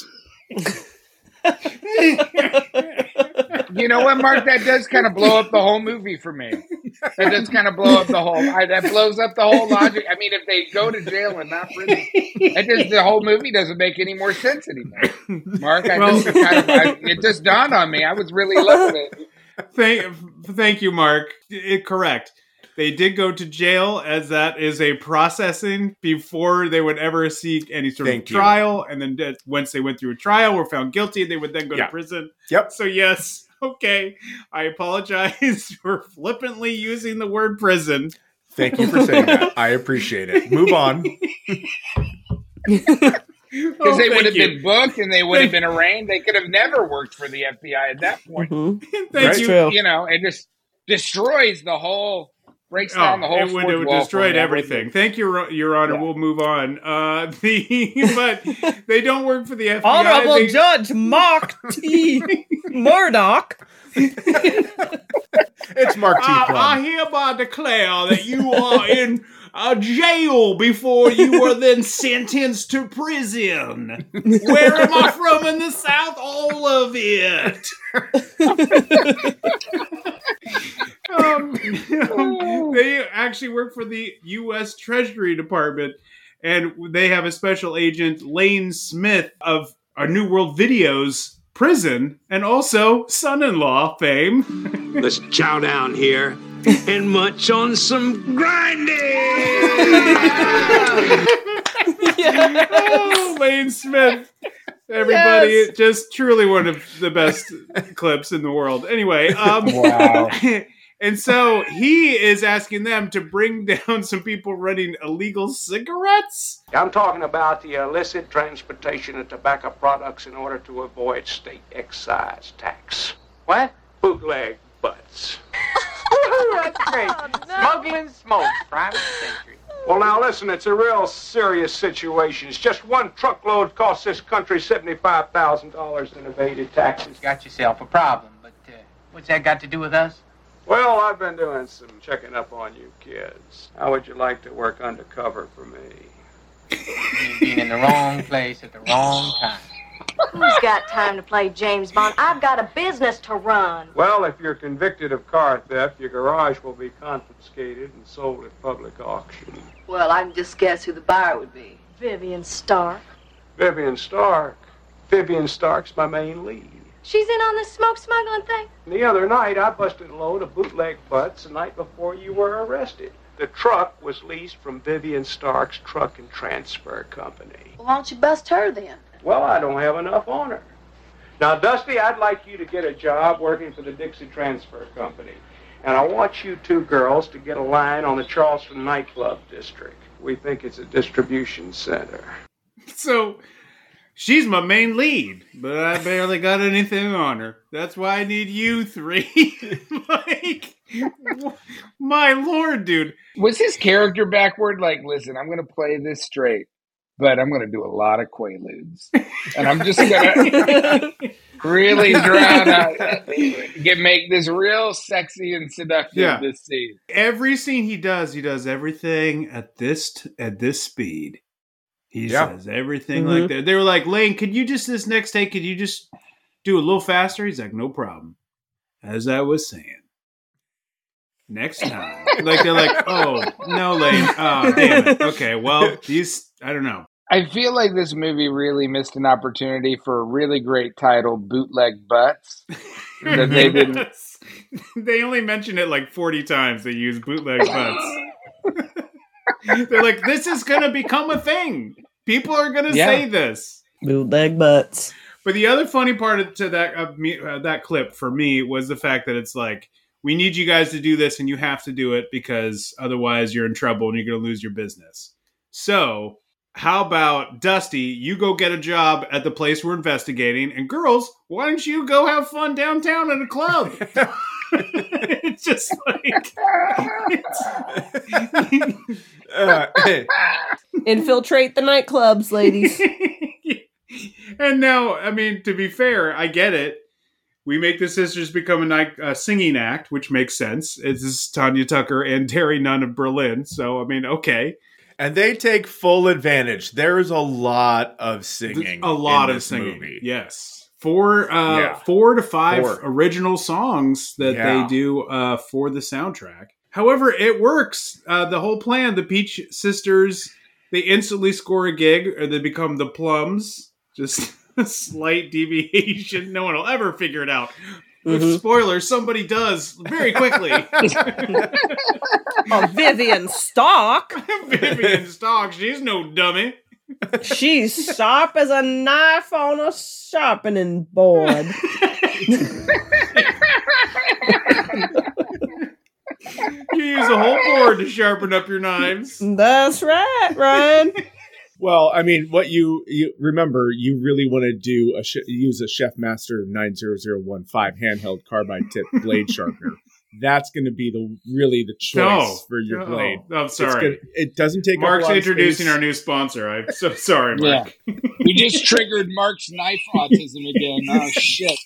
You know what, Mark? That does kind of blow up the whole movie for me. That does kind of blow up the whole. I, that blows up the whole logic. I mean, if they go to jail and not prison, that just the whole movie doesn't make any more sense anymore. Mark, I Well- just kind of, I, it just dawned on me. I was really loving it. Thank, thank you, Mark. It, correct. They did go to jail, as that is a processing before they would ever seek any sort Thank of you. trial. And then uh, once they went through a trial, were found guilty, they would then go Yeah. to prison. Yep. So yes, okay. I apologize for flippantly using the word prison. Thank you for saying that. I appreciate it. Move on. Because Oh, they thank would have you. been booked and they would have Thank- been arraigned. They could have never worked for the F B I at that point. Mhm. Thank Right. you. True. You know, it just destroys the whole breaks down oh, the whole it would, fourth it would wall destroy for me. everything. Thank you, Your Honor. Yeah. We'll move on. Uh, the but they don't work for the F B I. Honorable They, Judge Mark T. Murdoch. It's Mark T. I, Plum. I hereby declare that you are in a jail before you were then sentenced to prison. Where am I from in the South? All of it. um, they actually work for the U S Treasury Department, and they have a special agent, Lane Smith of our New World Videos prison, and also son-in-law fame. Let's chow down here and munch on some grinding. Yes. Oh, Lane Smith. Everybody, Yes. just truly one of the best clips in the world. Anyway, um, Wow. and so he is asking them to bring down some people running illegal cigarettes. I'm talking about the illicit transportation of tobacco products in order to avoid state excise tax. What? Bootleg butts. That's great. Smuggling smoke, private century. Well, now listen, it's a real serious situation. It's just one truckload costs this country seventy-five thousand dollars in evaded taxes. Got yourself a problem, but uh, what's that got to do with us? Well, I've been doing some checking up on you kids. How would you like to work undercover for me? You've been in the wrong place at the wrong time. Who's got time to play James Bond? I've got a business to run. Well, if you're convicted of car theft, your garage will be confiscated and sold at public auction. Well, I can just guess who the buyer would be. Vivian Stark. Vivian Stark. Vivian Stark's my main lead. She's in on this smoke smuggling thing? The other night, I busted a load of bootleg butts the night before you were arrested. The truck was leased from Vivian Stark's Truck and Transfer Company. Well, why don't you bust her then? Well, I don't have enough on her. Now, Dusty, I'd like you to get a job working for the Dixie Transfer Company. And I want you two girls to get a line on the Charleston nightclub district. We think it's a distribution center. So she's my main lead, but I barely got anything on her. That's why I need you three. Like, my lord, dude. Was his character backward? Like, listen, I'm going to play this straight, but I'm going to do a lot of Quaaludes. And I'm just going to really drown out, get, make this real sexy and seductive, Yeah. this scene. Every scene he does, he does everything at this t- at this speed. He Yeah. says everything Mhm. like that. They were like, Lane, could you just, this next take, could you just do a little faster? He's like, no problem. As I was saying. Next time. Like, they're like, oh, no, Lane. Oh, damn it. Okay, well, these, I don't know. I feel like this movie really missed an opportunity for a really great title, Bootleg Butts, that they didn't. They only mentioned it like forty times. They use bootleg butts. They're like, this is going to become a thing. People are going to Yeah. say this. Bootleg butts. But the other funny part of, to that of me, uh, that clip for me was the fact that it's like, we need you guys to do this and you have to do it because otherwise you're in trouble and you're going to lose your business. So how about, Dusty, you go get a job at the place we're investigating, and girls, why don't you go have fun downtown at a club? It's just like... It's, Uh, hey, Infiltrate the nightclubs, ladies. and now, I mean, to be fair, I get it. We make the sisters become a night, uh, singing act, which makes sense. It's this is Tanya Tucker and Terry Nunn of Berlin. So, I mean, okay. and they take full advantage. There's a lot of singing. A lot in of this singing. movie. Yes. Four, uh, Yeah. four to five Four. original songs that Yeah. they do uh, for the soundtrack. However, it works. Uh, the whole plan, the Peach Sisters, they instantly score a gig, or they become the Plums. Just a slight deviation. No one will ever figure it out. With Mhm. spoilers, somebody does very quickly. Oh, Vivian Stark. Vivian Stark, she's no dummy. She's sharp as a knife on a sharpening board. You use a whole board to sharpen up your knives. That's right, Ryan. Well, I mean, what you you remember, you really want to do a sh- use a Chef Master nine zero zero one five handheld carbide tip blade sharpener that's going to be the really the choice No, for your no. blade. I'm It's sorry. gonna- it doesn't take. Mark's up a lot of introducing space. our new sponsor. I'm so sorry, Yeah. Mark. We just triggered Mark's knife autism again. Oh, shit.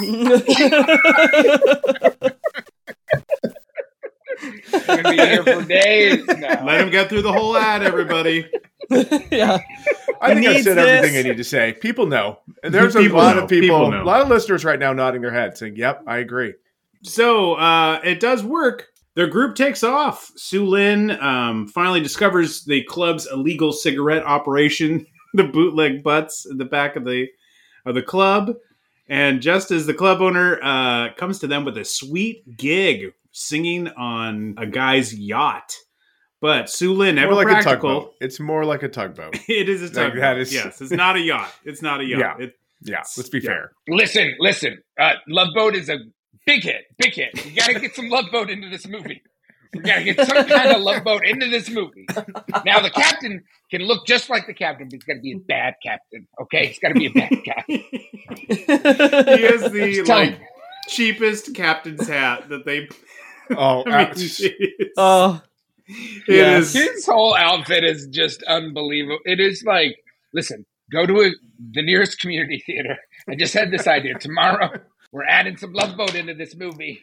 I'm going to be here for days now. Let him get through the whole ad, everybody. yeah. I think I've Needs said this. everything I need to say. People know. And there's a People lot know. of people, People know. a lot of listeners right now nodding their heads saying, yep, I agree. So uh, it does work. Their group takes off. Sue Lin um, finally discovers the club's illegal cigarette operation, the bootleg butts in the back of the of the club. And just as the club owner uh, comes to them with a sweet gig, singing on a guy's yacht. But Sue Lin, never More like practical. a tugboat. It's more like a tugboat. It is a Like, tugboat. that is- Yes, it's not a yacht. It's not a yacht. Yeah. It, Yeah, let's be yeah. fair. Listen, listen. Uh, Love Boat is a big hit, big hit. You got to get some Love Boat into this movie. We got to get some kind of Love Boat into this movie. Now, the captain can look just like the captain, but he's got to be a bad captain. Okay, he's got to be a bad guy. He has the Just tell like him. cheapest captain's hat that they. Oh, I mean, uh, it's- Oh, it yeah. is- His whole outfit is just unbelievable. It is like, listen, go to a, the nearest community theater. I just had this idea. Tomorrow, we're adding some Love Boat into this movie.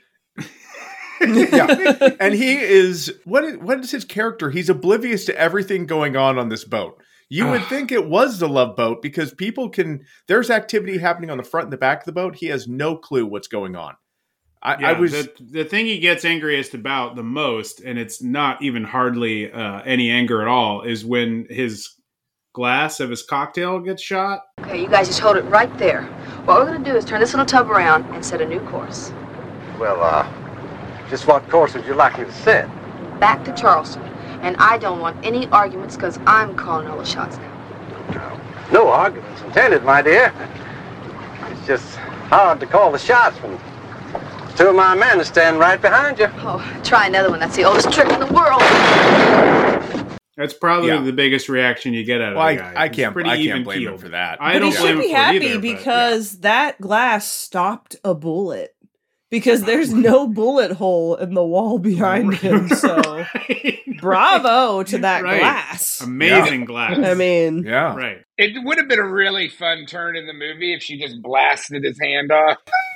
yeah. And he is, what is, what is his character? He's oblivious to everything going on on this boat. You would think it was the Love Boat because people can, there's activity happening on the front and the back of the boat. He has no clue what's going on. I, Yeah, I was, the, the thing he gets angriest about the most, and it's not even hardly uh, any anger at all, is when his glass of his cocktail gets shot. Okay, you guys just hold it right there. What we're gonna do is turn this little tub around and set a new course. Well, uh, just what course would you like me to set? Back to Charleston. And I don't want any arguments because I'm calling all the shots now. No arguments intended, my dear. It's just hard to call the shots when two of my men are standing right behind you. Oh, try another one. That's the oldest trick in the world. That's probably Yeah. the biggest reaction you get out of well, the I, guy. I He's can't, pretty I can't even blame him keeled. for that. I But don't he blame should him be for it happy either, but, because that glass stopped a bullet. Because there's no bullet hole in the wall behind him. So bravo to that Right. glass. Amazing glass. I mean, Yeah. Right. It would have been a really fun turn in the movie if she just blasted his hand off.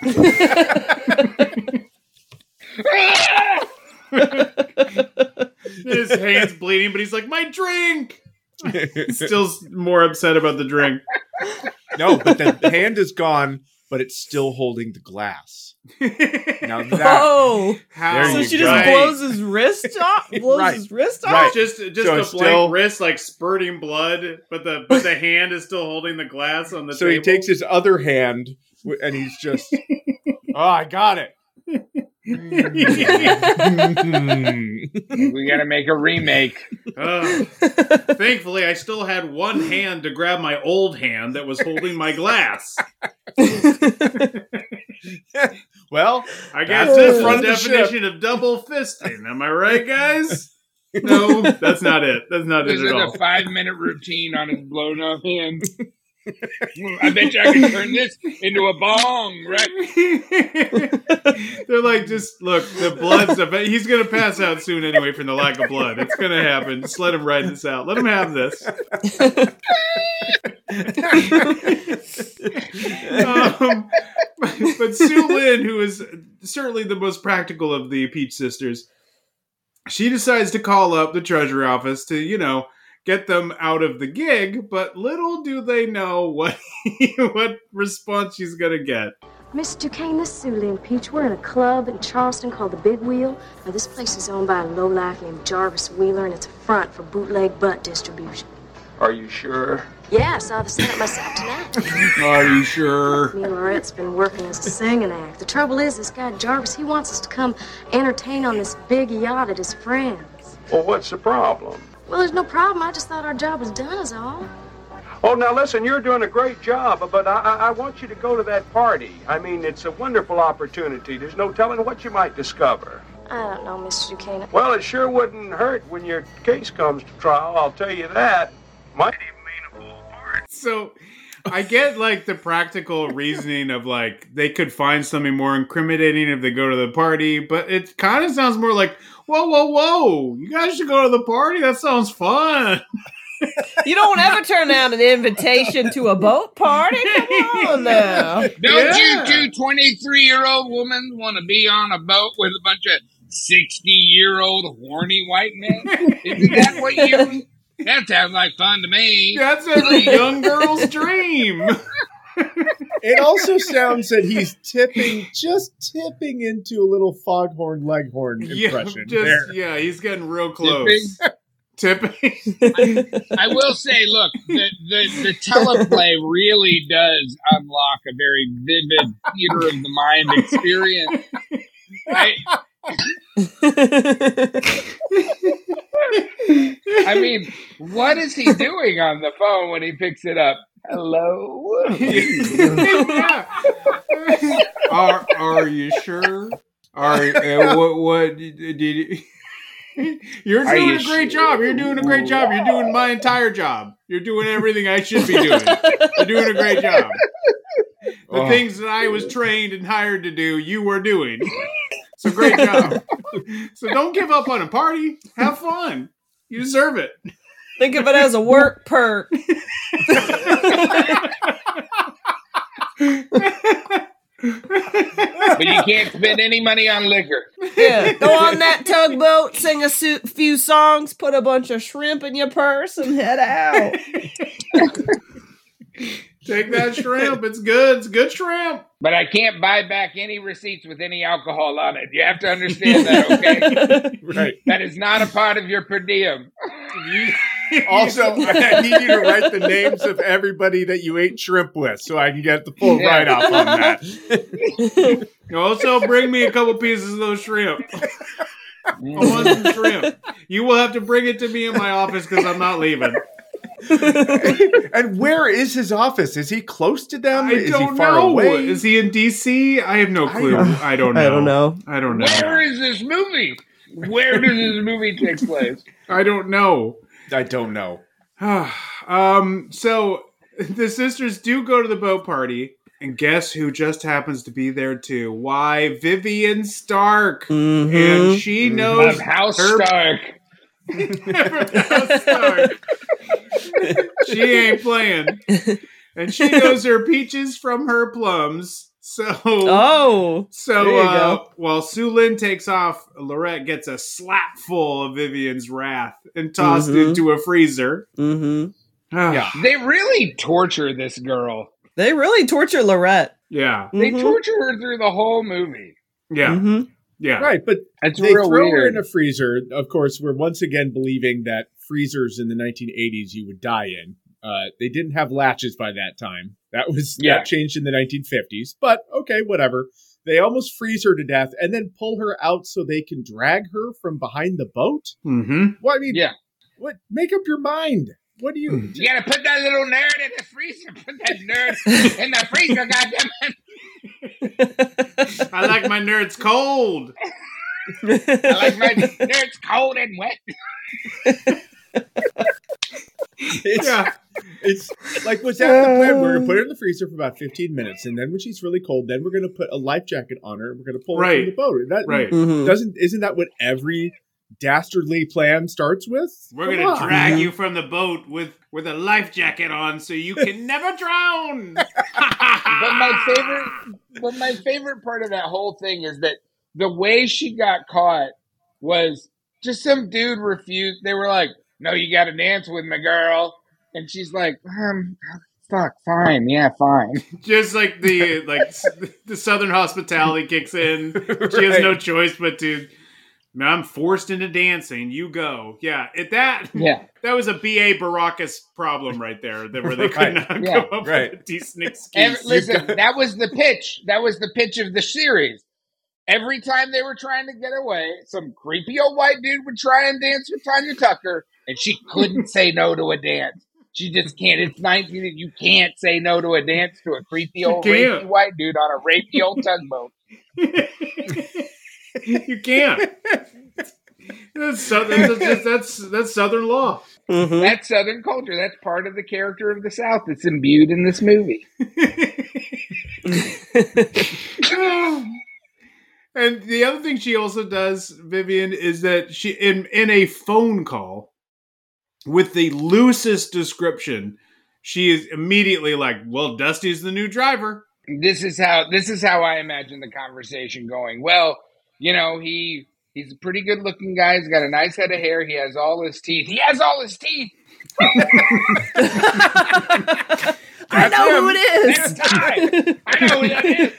His hand's bleeding, but he's like, my drink! Still more upset about the drink. No, but the, the hand is gone, but it's still holding the glass. Now that, oh, How? so you she go. just Right. blows his wrist off. Blows Right. his wrist off. Right. Just, just So a it's blank still- wrist, like spurting blood, but the but the hand is still holding the glass on the so table. he takes his other hand w- and he's just, oh, I got it. We got to make a remake. Uh, thankfully, I still had one hand to grab my old hand that was holding my glass. Well, I guess That's this the is front the of the definition of double fisting. Am I right, guys? No, that's not it. That's not This it is at a all. five minute routine on his blown off hand. I bet you I can turn this into a bong, right? They're like, just look, the blood's up. He's going to pass out soon anyway from the lack of blood. It's going to happen. Just let him ride this out. Let him have this. um, but, but Sue Lin, who is certainly the most practical of the Peach sisters, she decides to call up the Treasury office to, you know, get them out of the gig, but little do they know what what response she's going to get. Miss Duquesne, this is Sue Lin Peach. We're in a club in Charleston called the Big Wheel. Now, this place is owned by a lowlife named Jarvis Wheeler, and it's a front for bootleg butt distribution. Are you sure? Yeah, I saw the setup myself tonight. Are you sure? Me and Laurette's been working as a singing act. The trouble is, this guy Jarvis, he wants us to come entertain on this big yacht at his friend's. Well, what's the problem? Well, there's no problem. I just thought our job was done is all. Oh, now listen, you're doing a great job, but I, I, I want you to go to that party. I mean, it's a wonderful opportunity. There's no telling what you might discover. I don't know, Mister Duquesne. Well, it sure wouldn't hurt when your case comes to trial, I'll tell you that. Might even mean a full pardon. So, I get like the practical reasoning of like they could find something more incriminating if they go to the party, but it kind of sounds more like, whoa, whoa, whoa, you guys should go to the party. That sounds fun. You don't ever turn down an invitation to a boat party. Come on now. Don't Yeah. you two twenty-three-year-old women want to be on a boat with a bunch of sixty-year-old horny white men? Isn't that what you... That sounds like fun to me. That's every young girl's dream. It also sounds that he's tipping, just tipping into a little foghorn leghorn Yeah, impression just, there. yeah, he's getting real close. Tipping. I will say, look, the, the, the teleplay really does unlock a very vivid theater of the mind experience. I, I mean, what is he doing on the phone when he picks it up? Hello? Yeah. Are are you sure? Are uh, what what did you? You're Are doing you a great sure? job. You're doing a great job. You're doing my entire job. You're doing everything I should be doing. You're doing a great job. The Oh. things that I was trained and hired to do, you were doing. So great job. So don't give up on a party. Have fun. You deserve it. Think of it as a work perk. But you can't spend any money on liquor. Yeah, go on that tugboat, sing a su- few songs, put a bunch of shrimp in your purse, and head out. Take that shrimp. It's good. It's good shrimp. But I can't buy back any receipts with any alcohol on it. You have to understand that, okay? Right. That is not a part of your per diem. Also, I need you to write the names of everybody that you ate shrimp with so I can get the full Yeah. write-off on that. Also, bring me a couple pieces of those shrimp. I want some shrimp. You will have to bring it to me in my office because I'm not leaving. And where is his office? Is he close to them? I is don't he far know. away? Is he in D C? I have no clue. I don't know. I don't know. I don't know. Where is this movie? Where does this movie take place? I don't know. I don't know. um. So the sisters do go to the boat party, and guess who just happens to be there too? Why, Vivian Stark, Mhm. and she knows Of House her- Stark. House Stark. She ain't playing, and she knows her peaches from her plums. So, Oh, so there you uh, go. while Sue Lin takes off, Lorette gets a slap full of Vivian's wrath and tossed Mhm. into a freezer. Mm-hmm. yeah, They really torture this girl. They really torture Lorette. yeah, They Mhm. torture her through the whole movie. yeah, Mhm. yeah. Right, but It's they real throw her weird. in a freezer. Of course, we're once again believing that freezers in the nineteen eighties you would die in. Uh, they didn't have latches by that time. That was Yeah. that changed in the nineteen fifties. But okay, whatever. They almost freeze her to death and then pull her out so they can drag her from behind the boat. Mm-hmm. Well, I mean, Yeah. what? Make up your mind. What do you? You gotta put that little nerd in the freezer. Put that nerd in the freezer, goddammit. I like my nerds cold. I like my nerds cold and wet. It's, Yeah. it's like, was that the plan? We're gonna put her in the freezer for about fifteen minutes, and then when she's really cold, then we're gonna put a life jacket on her, and we're gonna pull her Right. from the boat. That Right. Mhm. doesn't isn't that what every dastardly plan starts with? We're Come gonna on. drag you from the boat with with a life jacket on, so you can never drown. But my favorite, but my favorite part of that whole thing is that the way she got caught was just some dude refused. They were like, "No, you got to dance with me, girl," and she's like, "Um, fuck, fine, yeah, fine." Just like the like s- the Southern hospitality kicks in. She has no choice but to. "No, I'm forced into dancing. You go." Yeah, it that Yeah, that was a B A Baracus problem right there. That where they could Right. not Yeah. come up Right. with a decent excuse. and listen, that was the pitch. That was the pitch of the series. Every time they were trying to get away, some creepy old white dude would try and dance with Tanya Tucker, and she couldn't say no to a dance. She just can't. It's nineteen. You can't say no to a dance to a creepy old You can't. rapey white dude on a rapey old tugboat. You can't. That's southern. That's, that's that's Southern law. Mm-hmm. That's Southern culture. That's part of the character of the South that's imbued in this movie. And the other thing she also does, Vivian, is that she in in a phone call with the loosest description, she is immediately like, "Well, Dusty's the new driver." This is how this is how I imagine the conversation going. Well, you know, he he's a pretty good looking guy. He's got a nice head of hair. He has all his teeth. He has all his teeth. I know him. Who it is. That's Ty. I know who that is.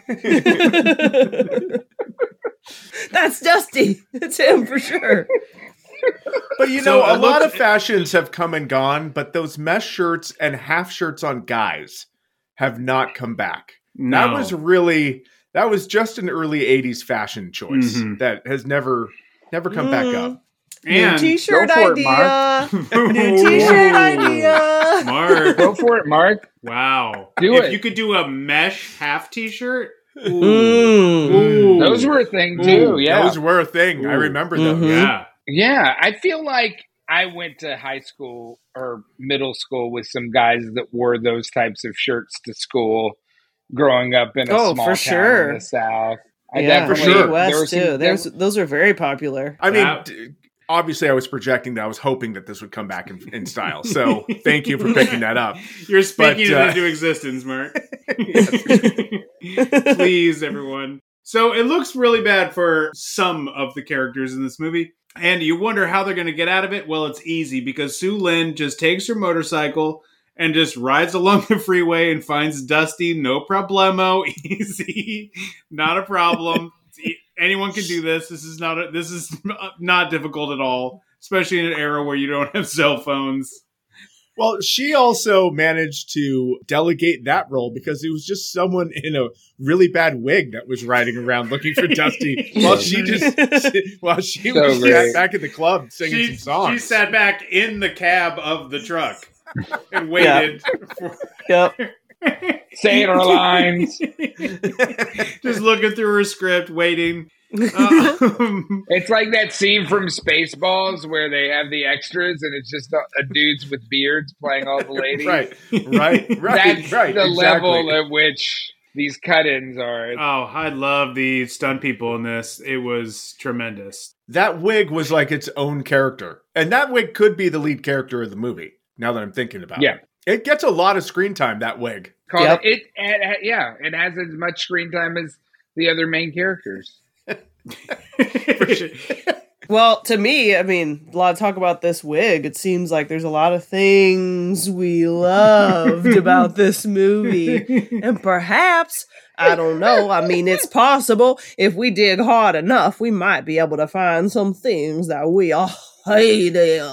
That's Dusty. It's him for sure. But you So know, a I lot looked- of fashions have come and gone, but those mesh shirts and half shirts on guys have not come back. No. That was really that was just an early eighties fashion choice Mhm. that has never never come back up. And New t-shirt Go for it, idea. Mark. New t-shirt idea. Mark, Go for it, Mark. wow. Do if it. you could do a mesh half t-shirt, ooh. Mm. Ooh. Those were a thing too. Ooh, Yeah, Those were a thing. I Ooh. remember those. Mhm. Yeah. yeah. I feel like I went to high school or middle school with some guys that wore those types of shirts to school. Growing up in a Oh, small for town sure. in the South, I Yeah, for definitely sure. there West was some- too. There's those are very popular. I mean, Wow. d- obviously I was projecting that I was hoping that this would come back in, in style. So thank you for picking that up. You're speaking But, uh, it into existence, Mark. Please, everyone. So it looks really bad for some of the characters in this movie. And you wonder how they're going to get out of it. Well, it's easy because Sue Lin just takes her motorcycle and just rides along the freeway and finds Dusty. No problemo. Easy. Not a problem. Anyone can do this. This is not a, this is not difficult at all, especially in an era where you don't have cell phones. Well, she also managed to delegate that role because it was just someone in a really bad wig that was riding around looking for Dusty while she just while she So was great. sat back in the club singing She, some songs. she sat back in the cab of the truck and waited. For, Yep. saying her lines. just looking through her script, waiting. Um, It's like that scene from Spaceballs where they have the extras and it's just a, a dudes with beards playing all the ladies. Right, right, right, That's right. the exactly. level at which these cut-ins are. oh, I love the stunt people in this. It was tremendous. That wig was like its own character. And that wig could be the lead character of the movie, now that I'm thinking about Yeah. it. It gets a lot of screen time, that wig. Called Yep. it, it, yeah, it has as much screen time as the other main characters. Well, to me, I mean, a lot of talk about this wig. It seems like there's a lot of things we loved about this movie. And perhaps, I don't know, I mean, it's possible if we dig hard enough, we might be able to find some things that we all hated.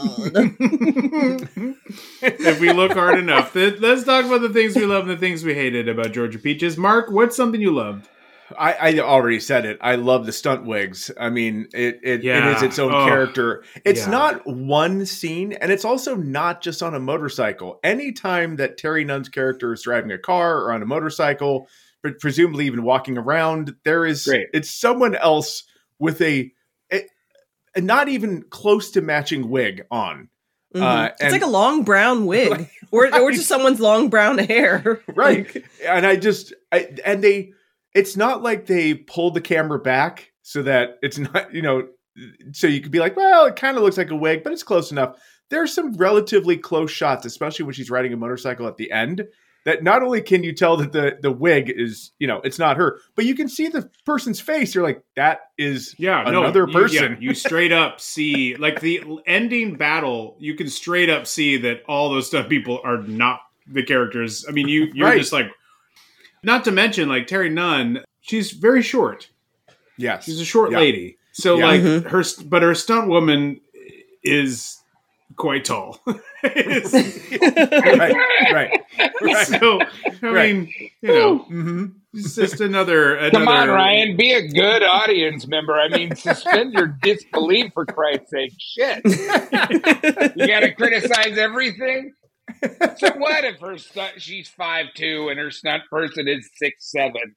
If we look hard enough. Th- Let's talk about the things we love and the things we hated about Georgia Peaches. Mark, what's something you loved? I, I already said it. I love the stunt wigs. I mean, it it, Yeah. it is its own Oh, character. It's yeah. not one scene, and it's also not just on a motorcycle. Anytime that Terry Nunn's character is driving a car or on a motorcycle, but presumably even walking around, there is Great. it's someone else with a, a, a not even close to matching wig on. Mhm. Uh, it's and- like a long brown wig, or or just someone's long brown hair. Right. Like, And I just, I, and they, it's not like they pulled the camera back so that it's not, you know, so you could be like, well, it kind of looks like a wig, but it's close enough. There's some relatively close shots, especially when she's riding a motorcycle at the end, that not only can you tell that the, the wig is, you know, it's not her, but you can see the person's face. You're like, that is Yeah, another no, person. You, yeah, you straight up see, like the ending battle, you can straight up see that all those stunt people are not the characters. I mean, you, you're Right. just like, not to mention, like Terry Nunn, she's very short. Yes. She's a short Yeah. lady. So Yeah. like Mhm. her, but her stunt woman is quite tall. It's- right, right, right. So, I Right. mean, you know, hmm it's just another, another. Come on, Ryan, be a good audience member. I mean, suspend your disbelief for Christ's sake. Shit. You got to criticize everything? So what if her stunt, she's five two and her stunt person is six seven?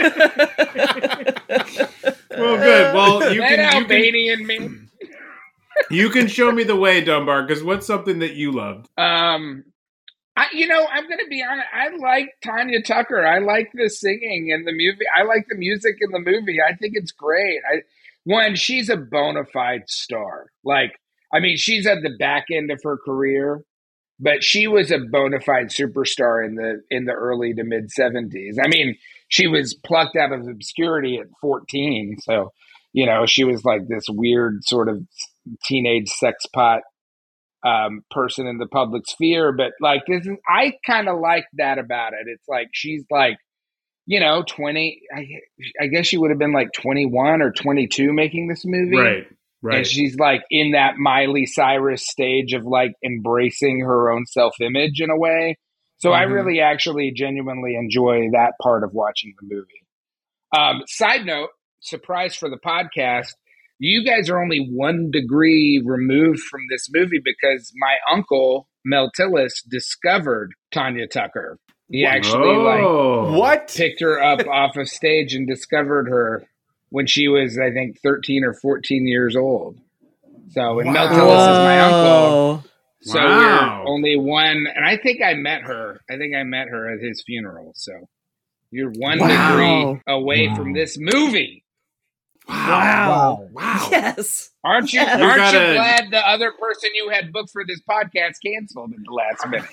Well, good. Well, you that can, you can Albanian man. You can show me the way, Dunbar, because what's something that you loved? Um, I, you know, I'm going to be honest. I like Tanya Tucker. I like the singing in the movie. I like the music in the movie. I think it's great. I, one, she's a bona fide star. Like, I mean, she's at the back end of her career, but she was a bona fide superstar in the in the early to mid seventies. I mean, she was plucked out of obscurity at fourteen. So, you know, she was like this weird sort of teenage sex pot um, person in the public sphere. But like, this is, I kind of like that about it. It's like, she's like, you know, twenty, I, I guess she would have been like twenty-one or twenty-two making this movie. Right. Right. And she's like in that Miley Cyrus stage of like embracing her own self-image in a way. So mm-hmm. I really actually genuinely enjoy that part of watching the movie. Um, side note, surprise for the podcast, you guys are only one degree removed from this movie because my uncle, Mel Tillis, discovered Tanya Tucker. He actually oh. like what? picked her up off of stage and discovered her when she was, I think, thirteen or fourteen years old. So, and wow. Mel Tillis is my uncle. So wow. we're only one, and I think I met her. I think I met her at his funeral. So you're one wow. degree away wow. from this movie. Wow. Wow. Wow. Yes. Aren't you, yes. aren't gotta... you glad the other person you had booked for this podcast canceled at the last minute?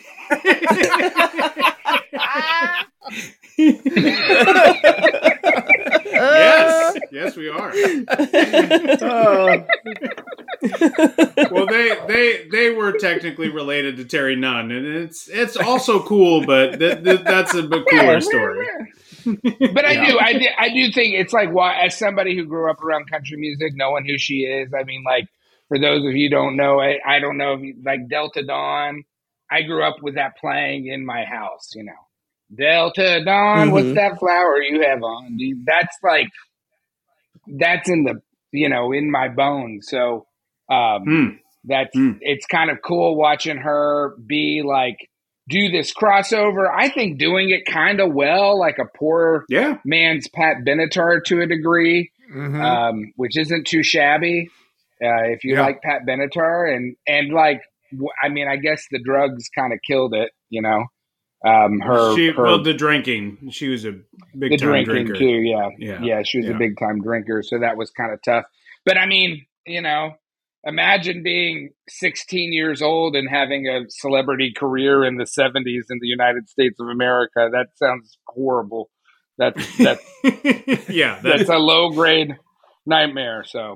Yes. Yes, we are. Oh. Well, they they they were technically related to Terry Nunn, and it's it's also cool, but th- th- that's a bit cooler Yeah, story. But I Yeah. do, I do, I do think it's like, why, as somebody who grew up around country music, knowing who she is, I mean, like, for those of you who don't know, I, I don't know, if you, like Delta Dawn, I grew up with that playing in my house, you know. Delta Dawn, Mhm. what's that flower you have on? Dude, that's like, that's in the, you know, in my bones. So um, Mm. that's, Mm. it's kind of cool watching her be like, do this crossover. I think doing it kind of well, like a poor Yeah. man's Pat Benatar to a degree, Mhm. um, which isn't too shabby. Uh, if you Yeah. like Pat Benatar and, and like, w- I mean, I guess the drugs kind of killed it, you know, um, her, She, her well, the drinking. She was a big the time drinking drinker. too. Yeah. Yeah. Yeah. She was Yeah. a big time drinker. So that was kind of tough, but I mean, you know, imagine being sixteen years old and having a celebrity career in the seventies in the United States of America. That sounds horrible. That's, that's, Yeah. that's a low grade nightmare. So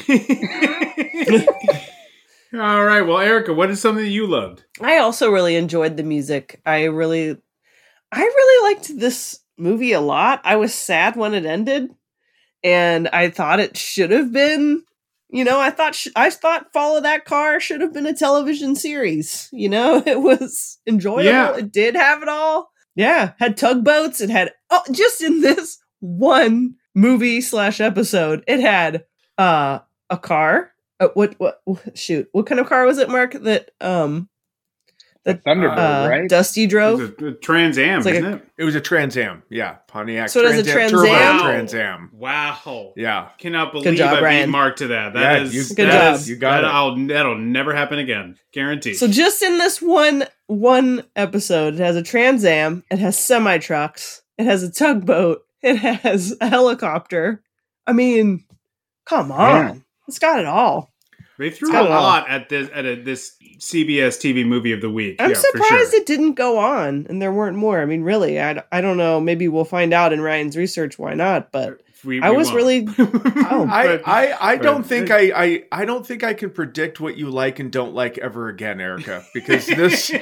All right. Well, Erica, what is something that you loved? I also really enjoyed the music. I really, I really liked this movie a lot. I was sad when it ended, and I thought it should have been. You know, I thought sh- I thought Follow That Car should have been a television series. You know, it was enjoyable. Yeah. It did have it all. Yeah, had tugboats. It had oh, just in this one movie slash episode, it had uh, a car. Uh, what what shoot? What kind of car was it, Mark? That um, that Thunderbird, uh, right? Dusty drove. It was a, a Trans Am, It's like isn't a- it? It was a Trans Am. Yeah. Pontiac. So it has a Trans Am, Trans Turbo Am? Trans Am. Wow. Yeah. Cannot believe job, I beat Ryan. Mark to that. That Yeah, is you- Good that job. is- You got that, it. I'll, that'll never happen again. Guaranteed. So just in this one one episode, it has a Trans Am, it has semi trucks, it has a tugboat, it has a helicopter. I mean, come on, Yeah. it's got it all. They threw It's a got it all. lot at this at a, this C B S T V movie of the week. I'm yeah, for surprised sure. it didn't go on and there weren't more. I mean, really, I, d- I don't know. Maybe we'll find out in Ryan's research why not. But We- I we was won't. really oh, I, But- I, I don't but- think I, I I don't think I can predict what you like and don't like ever again, Erica, because this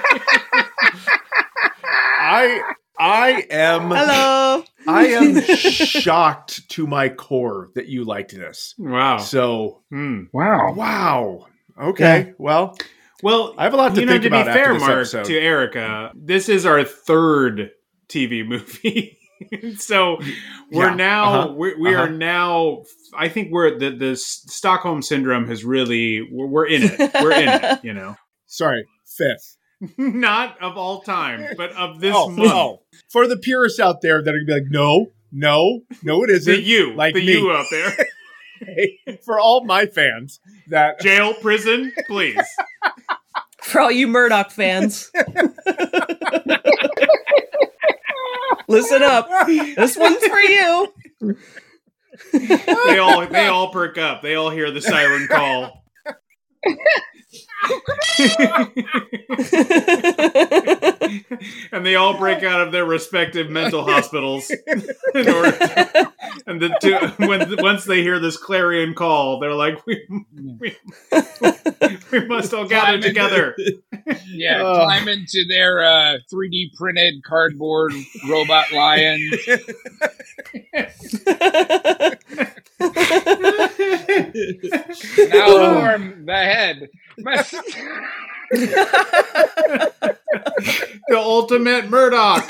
I I am hello. I am shocked to my core that you liked this. Wow. So Hmm. wow. wow. Okay. Well, Well, I have a lot to you know, think to about be after fair, this Mark, episode. to Erica, this is our third T V movie. So we're Yeah, now uh-huh, we're, we are uh-huh. now. I think we're the the Stockholm syndrome has really we're, we're in it. We're in it. You know, Sorry, fifth. not of all time, but of this Oh, month. oh. For the purists out there that are gonna be like, no, no, no, it isn't. The you, like the me. you out there. Hey, for all my fans that jail, prison, please. For all you Murdoch fans. Listen up. This one's for you. They all they all perk up. They all hear the siren call. And they all break out of their respective mental hospitals in order to, and the two, when once they hear this clarion call, they're like, we we, we must all gather Climb together. Into, yeah, Oh. climb into their uh, three D printed cardboard robot lions. Now form the head. Must- The ultimate Murdoch.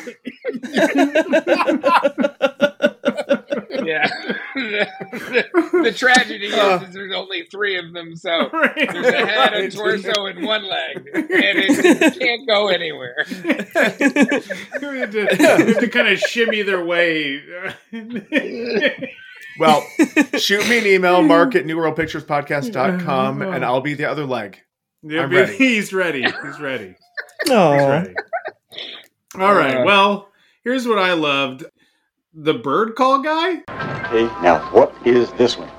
Yeah. the, the, the tragedy is, Uh. is there's only three of them, so Right. there's a head, a torso, and one leg, and it can't go anywhere. They have to, they have to kind of shimmy their way. Well, shoot me an email, mark at new world pictures podcast dot com, and I'll be the other leg. Yeah, I'm but ready. He's ready. He's ready. He's Oh. ready. All right. Uh. Well, here's what I loved. The bird call guy? Okay, now what is this one?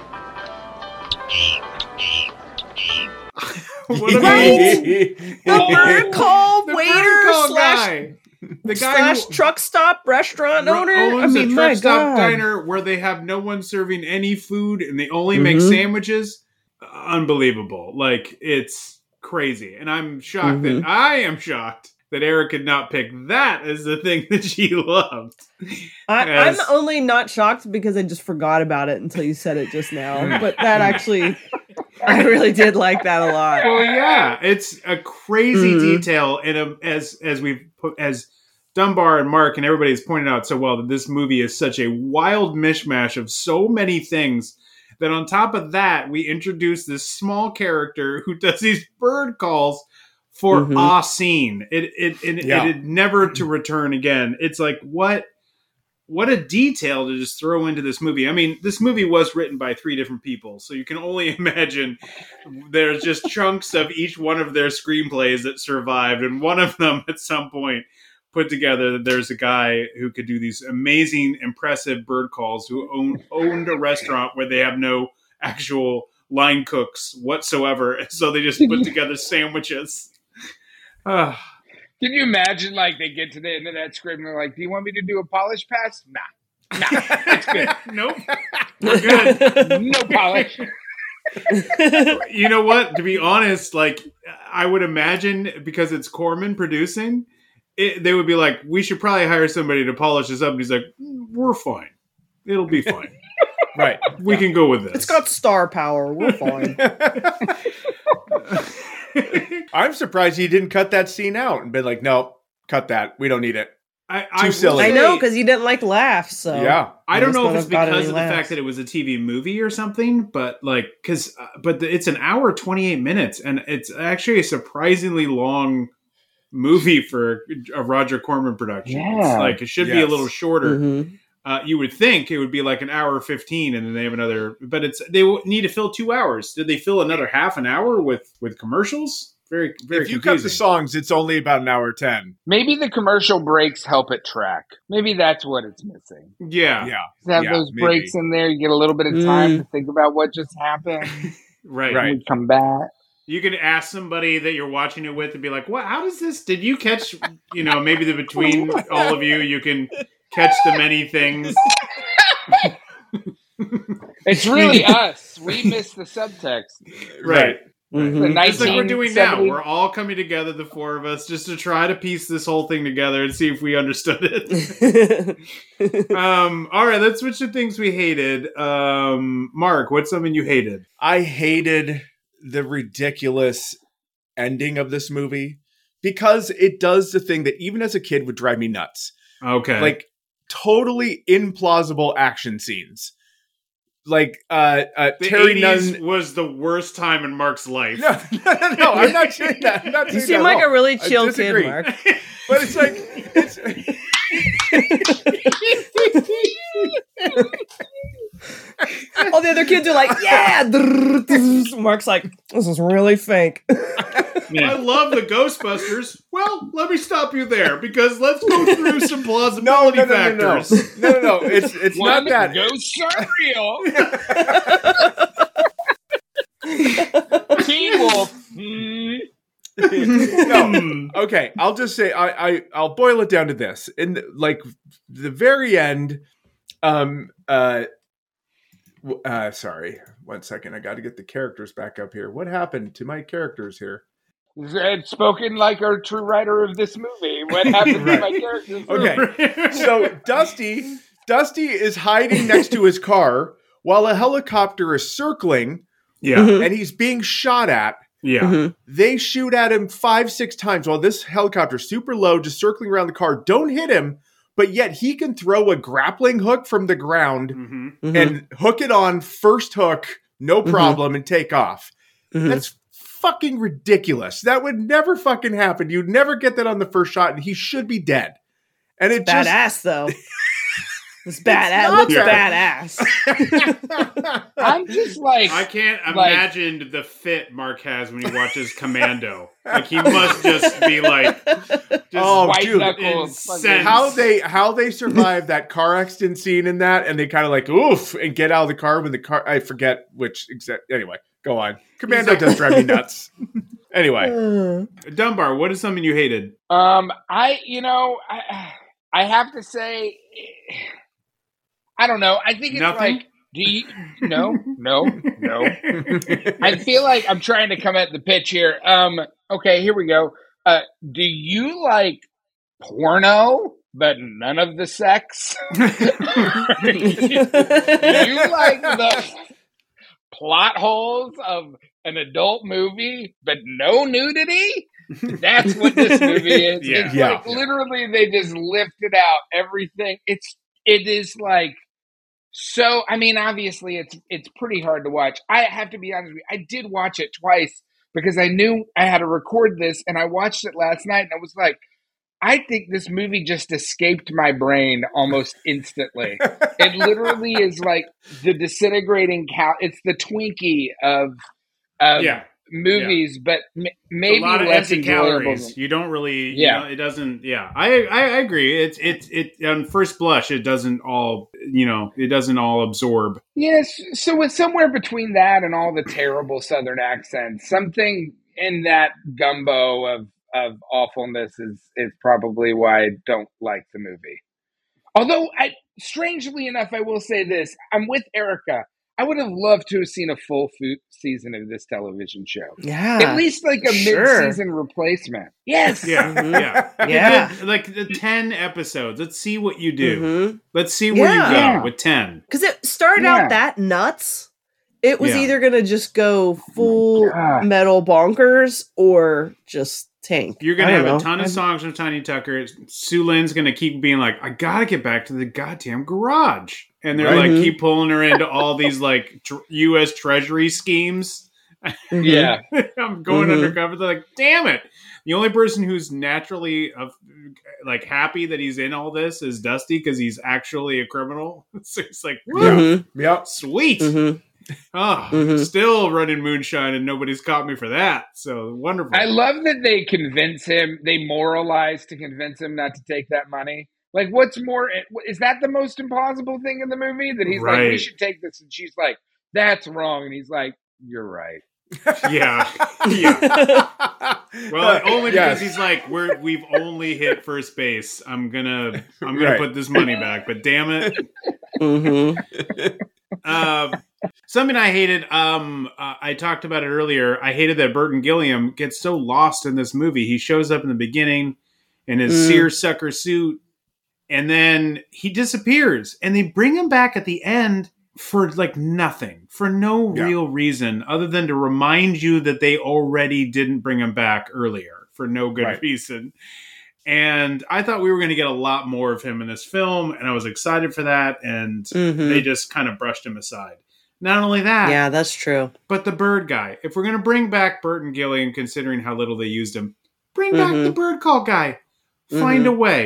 What about The bird call the waiter bird call slash, guy? The guy slash who truck stop restaurant owner? I owns mean, a my truck stop God. diner where they have no one serving any food and they only make Mhm. sandwiches. Unbelievable. Like, it's crazy. And I'm shocked Mhm. that I am shocked that Eric could not pick that as the thing that she loved. I, As- I'm only not shocked because I just forgot about it until you said it just now. But that actually, I really did like that a lot. Well, yeah, it's a crazy Mhm. detail, and um, as as we've put, as Dunbar and Mark and everybody has pointed out so well, that this movie is such a wild mishmash of so many things that on top of that, we introduce this small character who does these bird calls for Mhm. a scene. It it it, Yeah. it, it never to return again. It's like what. What a detail to just throw into this movie. I mean, this movie was written by three different people, so you can only imagine there's just chunks of each one of their screenplays that survived, and one of them at some point put together that there's a guy who could do these amazing, impressive bird calls who own, owned a restaurant where they have no actual line cooks whatsoever, so they just put together sandwiches. Ah. Can you imagine, like, they get to the end of that script and they're like, do you want me to do a polish pass? Nah. Nah, that's good. Nope. We're good. No polish. You know what? To be honest, like, I would imagine because it's Corman producing, it, they would be like, we should probably hire somebody to polish this up. And he's like, we're fine. It'll be fine. Right. We can go with this. It's got star power. We're fine. I'm surprised he didn't cut that scene out and been like, no, cut that. We don't need it. I, Too I will silly. I say- know, because you didn't like laughs. So Yeah. I don't know if must it's not have got because any of the laughs. fact that it was a T V movie or something, but like, because, uh, but the, it's an hour twenty-eight minutes, and it's actually a surprisingly long movie for a Roger Corman production. It's Yeah. like it should be a Yes. little shorter. Mhm. Uh, you would think it would be like an hour fifteen, and then they have another. But it's they will need to fill two hours. Did they fill another half an hour with with commercials? Very very If you cut confusing. the songs, it's only about an hour ten. Maybe the commercial breaks help it track. Maybe that's what it's missing. Yeah, Yeah. To have Yeah, those maybe. breaks in there, you get a little bit of time Mm. to think about what just happened. right. Right. And we come back. You could ask somebody that you're watching it with and be like, "What? How does this? Did you catch? You know, maybe the between all of you, you can catch the many things." It's really us. We missed the subtext. Right. Mhm. The Just like we're doing now. nineteen seventy We're all coming together, the four of us, just to try to piece this whole thing together and see if we understood it. um, all right, let's switch to things we hated. Um, Mark, what's something you hated? I hated the ridiculous ending of this movie because it does the thing that even as a kid would drive me nuts. Okay. Like totally implausible action scenes. Like uh, uh the Terry eighties Nunn. was the worst time in Mark's life. No, no, no, no, I'm not saying that. I'm not You saying seem that like at all. a really I chill kid, disagree. Mark. But it's like it's Although the other kids are like, yeah. Mark's like, this is really fake. I love the Ghostbusters. Well, let me stop you there because let's go through some plausibility no, no, no, factors. No, no, no. no. It's it's One, not that. Ghosts are real. Teen Wolf. Mm. No, okay. I'll just say I, I I'll boil it down to this. In the, like the very end, um, uh, uh, sorry, one second. I got to get the characters back up here. What happened to my characters here? It's spoken like a true writer of this movie. What happened to my characters? Okay, so Dusty, Dusty is hiding next to his car while a helicopter is circling. Yeah, and he's being shot at. Yeah. Mm-hmm. They shoot at him five, six times while this helicopter super low, just circling around the car, don't hit him, but yet he can throw a grappling hook from the ground Mm-hmm. Mm-hmm. and hook it on first hook, no problem, mm-hmm. and take off. Mm-hmm. That's fucking ridiculous. That would never fucking happen. You'd never get that on the first shot, and he should be dead. And it badass, just... though. It's badass. Looks badass. I'm just like I can't like, imagine the fit Mark has when he watches Commando. Like he must just be like, just oh, white dude, knuckles. How they how they survive that car accident scene in that, and they kind of like oof and get out of the car when the car. I forget which exact. Anyway, go on. Commando like, does drive me nuts. Anyway, Dunbar, what is something you hated? Um, I you know I I have to say. I don't know. I think it's Nothing? like, do you, no, no, no. I feel like I'm trying to come at the pitch here. Um, okay, here we go. Uh, do you like porno, but none of the sex? Do you like the plot holes of an adult movie, but no nudity? That's what this movie is. Yeah. It's Yeah. like literally they just lifted out everything. It's it is like so. I mean, obviously, it's it's pretty hard to watch. I have to be honest with you. I did watch it twice because I knew I had to record this, and I watched it last night, and I was like, I think this movie just escaped my brain almost instantly. It literally is like the disintegrating cow. It's the Twinkie of of Yeah. movies, but m- maybe a lot of less empty enjoyable. calories. Than- You don't really, Yeah. you know, it doesn't. Yeah, I, I I agree. It's it it on first blush, it doesn't all, you know, it doesn't all absorb. Yes, so it's somewhere between that and all the terrible Southern accents. Something in that gumbo of of awfulness is is probably why I don't like the movie. Although, I strangely enough, I will say this: I'm with Erica. I would have loved to have seen a full food season of this television show. Yeah. At least like a Sure. mid-season replacement. Yes. Yeah, Mhm. yeah, Yeah. It did, like the ten episodes. Let's see what you do. Mhm. Let's see where Yeah. you go Yeah. with ten. Because it started Yeah. out that nuts. It was Yeah. either going to just go full God. metal bonkers or just tank. You're gonna I have don't a know. ton of songs from Tiny Tucker. Sue Lynn's gonna keep being like, I gotta get back to the goddamn garage. And they're Right. like, Mhm. keep pulling her into all these like tr- U S Treasury schemes. Mhm. Yeah. I'm going Mhm. undercover. They're like, damn it. The only person who's naturally uh, like happy that he's in all this is Dusty because he's actually a criminal. So he's like, woo, Mhm. Yep. sweet. Mhm. Oh, Mhm. still running moonshine and nobody's caught me for that. So wonderful. I love that they convince him, they moralize to convince him not to take that money. Like, what's more, is that the most impossible thing in the movie? That he's like, we Right. should take this. And she's like, that's wrong. And he's like, you're right. yeah. Yeah. Well, only because Yes. he's like, we're we've only hit first base. I'm gonna I'm gonna Right. put this money back, but damn it. Mhm. Uh, something I hated. Um, uh, I talked about it earlier. I hated that Burton Gilliam gets so lost in this movie. He shows up in the beginning in his Mm. seersucker suit, and then he disappears. And they bring him back at the end for like nothing, for no Yeah. real reason other than to remind you that they already didn't bring him back earlier for no good Right. reason. And I thought we were going to get a lot more of him in this film, and I was excited for that. And Mhm. they just kind of brushed him aside. Not only that, Yeah, that's true. but the bird guy. If we're going to bring back Burton Gilliam, considering how little they used him, bring back Mhm. the bird call guy. Find Mhm. a way.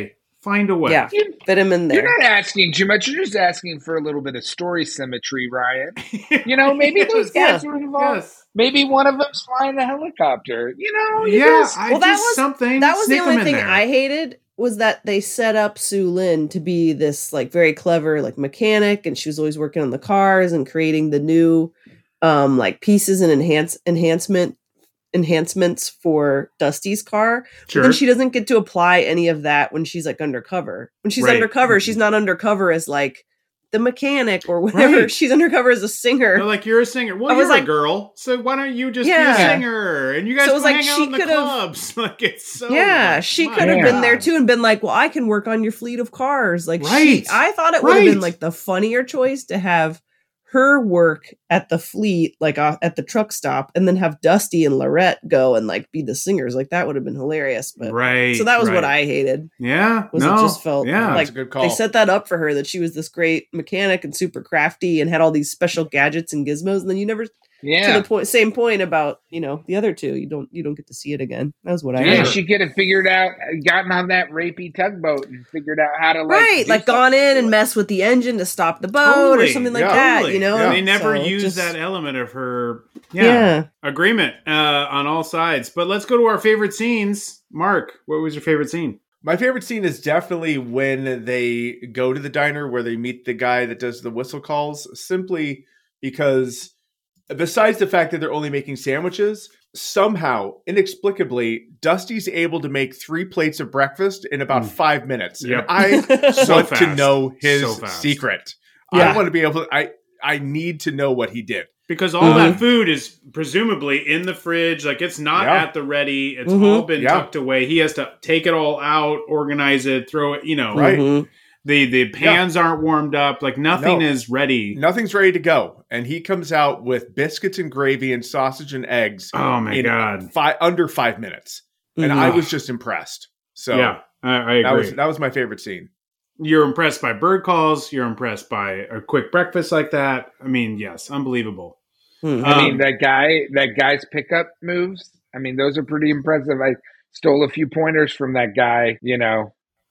Find a way. Yeah, fit him in there. You're not asking too much. You're just asking for a little bit of story symmetry, Ryan. You know, maybe those guys Yeah. were involved. Yes. Maybe one of them's flying a helicopter. You know, you Yeah, just- I well, that just was something. That was Sneak the 'em only in thing there. I hated was that they set up Sue Lin to be this like very clever like mechanic, and she was always working on the cars and creating the new um like pieces and enhance enhancement enhancements for Dusty's car. Sure. But then she doesn't get to apply any of that when she's like undercover. When she's Right. undercover, she's not undercover as like the mechanic or whatever. Right. She's undercover as a singer. They're like, you're a singer. Well, I was you're a like- girl, so why don't you just Yeah. be a singer? And you guys So it was can like hang out she in the could've- clubs. Like it's so. yeah, like, she my could have been there God. too and been like, well, I can work on your fleet of cars. Like, Right. she, I thought it would have Right. been like the funnier choice to have her work at the fleet, like uh, at the truck stop, and then have Dusty and Lorette go and like be the singers. Like, that would have been hilarious. But Right. so that was what right. I hated. Yeah. Was no. it just felt yeah. like a good call. they set that up for her that she was this great mechanic and super crafty and had all these special gadgets and gizmos, and then you never yeah. to the point same point about, you know, the other two. You don't you don't get to see it again. That was what I Yeah, hated. she could have figured out, gotten on that rapey tugboat and figured out how to like, Right, do like something. gone in and messed with the engine to stop the boat Totally. or something like Yeah. that, Totally. you know? Yeah. They never So use just- that element of her. Yeah. Yeah. Agreement uh, on all sides. But let's go to our favorite scenes. Mark, what was your favorite scene? My favorite scene is definitely when they go to the diner where they meet the guy that does the whistle calls, simply because besides the fact that they're only making sandwiches, somehow, inexplicably, Dusty's able to make three plates of breakfast in about Mm. five minutes. Yep. And I So want to fast. know his So fast. secret. Yeah. I want to be able to, I, I need to know what he did. Because all Mm-hmm. that food is presumably in the fridge. Like it's not Yeah. at the ready. It's Mhm. all been Yeah. tucked away. He has to take it all out, organize it, throw it, you know. Right. Mhm. The the pans aren't warmed up. Like nothing No. is ready. Nothing's ready to go. And he comes out with biscuits and gravy and sausage and eggs Oh my in God. fi- under five minutes. And Mhm. I was just impressed. So yeah, I, I agree. that was that was my favorite scene. You're impressed by bird calls. You're impressed by a quick breakfast like that. I mean, yes, unbelievable. Mhm. I Um, mean, that guy, that guy's pickup moves. I mean, those are pretty impressive. I stole a few pointers from that guy. You know,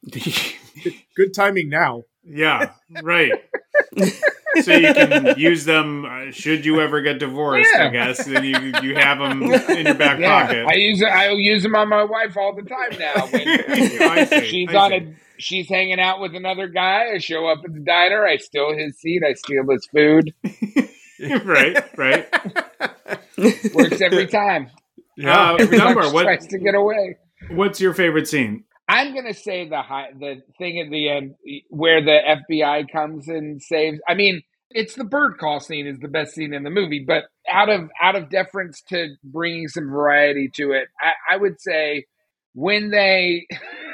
Good timing now. yeah, right. So you can use them uh, should you ever get divorced. I Yeah. guess then you you have them in your back yeah, pocket. I use I use them on my wife all the time now. When I see, she's I on see. a, she's hanging out with another guy. I show up at the diner. I steal his seat. I steal his food. right, right. Works every time. Uh, Every time Dunbar, she what, tries to get away. what's your favorite scene? I'm gonna say the high, the thing at the end where the F B I comes and saves. I mean, it's the bird call scene is the best scene in the movie, but out of out of deference to bringing some variety to it, I, I would say when they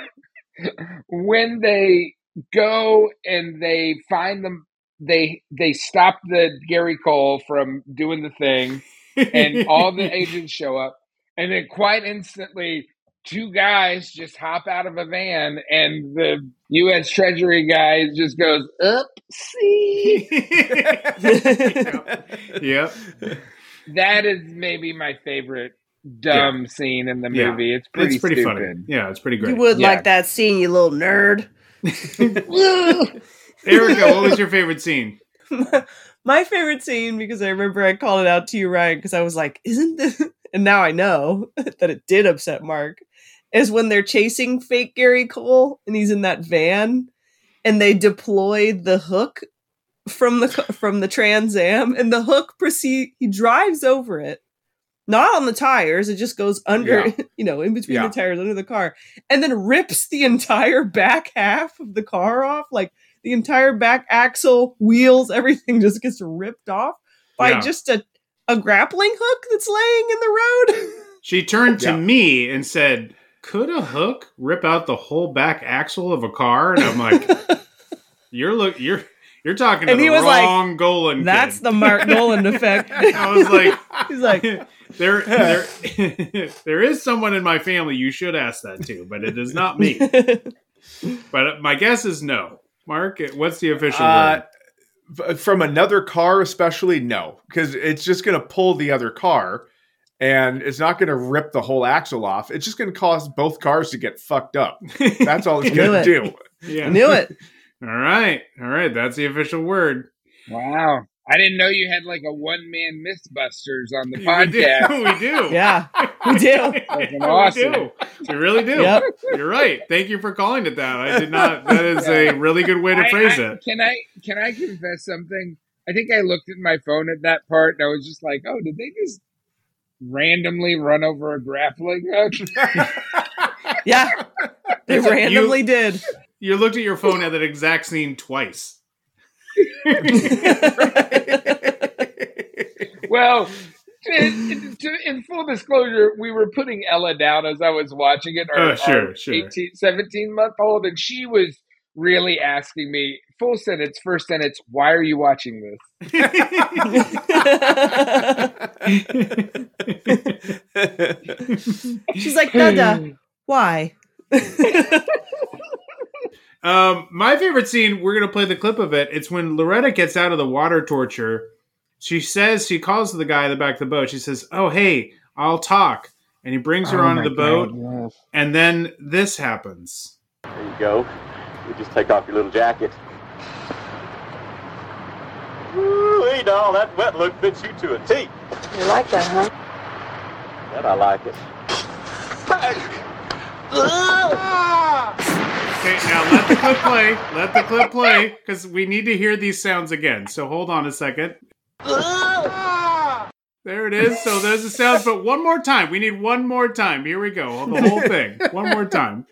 when they go and they find them, they they stop the Gary Cole from doing the thing, and all the agents show up, and then quite instantly, two guys just hop out of a van, and the U S Treasury guy just goes, "Oopsie." yep. yep. That is maybe my favorite dumb scene in the Yeah. movie. It's pretty, It's pretty stupid. funny. Yeah, it's pretty great. You would Yeah. like that scene, you little nerd. Erica, what was your favorite scene? My favorite scene, because I remember I called it out to you, Ryan, because I was like, isn't this... And now I know that it did upset Mark, is when they're chasing fake Gary Cole, and he's in that van, and they deployed the hook from the from the Trans Am, and the hook proceed he drives over it, not on the tires, it just goes under, Yeah. you know, in between Yeah. the tires under the car, and then rips the entire back half of the car off, like the entire back axle, wheels, everything just gets ripped off by Yeah. just a a grappling hook that's laying in the road. She turned to Yeah. me and said, "Could a hook rip out the whole back axle of a car?" And I'm like, "You're look, you're you're talking to And the he was like, wrong Golan That's kid." the Mark Nolan effect. I was like, He's like, there, there, there is someone in my family you should ask that to, but it is not me. But my guess is no. Mark, what's the official Uh, word? f- from another car, especially, no, because it's just going to pull the other car. and it's not going to rip the whole axle off. It's just going to cause both cars to get fucked up. That's all it's going to do. Yeah. I knew it. All right. All right. That's the official word. Wow. I didn't know you had like a one-man Mythbusters on the We podcast. do. We do. Yeah, we do. Fucking awesome. We do. We really do. Yep. You're right. Thank you for calling it that. I did not. That is a really good way to I- phrase I- it. Can I can I confess something? I think I looked at my phone at that part and I was just like, oh, did they just randomly run over a grappling hook? Yeah, they It's a- randomly you- did. You looked at your phone at that exact scene twice. Well, in, to, in full disclosure, we were putting Ella down as I was watching it. Our, Oh, sure, our sure. eighteen, seventeen month old, and she was really asking me, full sentence, first sentence, why are you watching this? She's like, Dada, why? Um, my favorite scene, we're going to play the clip of it. It's when Loretta gets out of the water torture. She says, she calls the guy in the back of the boat. She says, oh, hey, I'll talk. And he brings her Oh onto my the boat. God, yes. And then this happens. There you go. You just take off your little jacket. Ooh, hey, doll, that wet look fits you to a T. You like that, huh? That I like it. Okay, now let the clip play. Let the clip play, because we need to hear these sounds again. So hold on a second. There it is. So there's the sounds, but one more time. We need one more time. Here we go. The whole thing. One more time.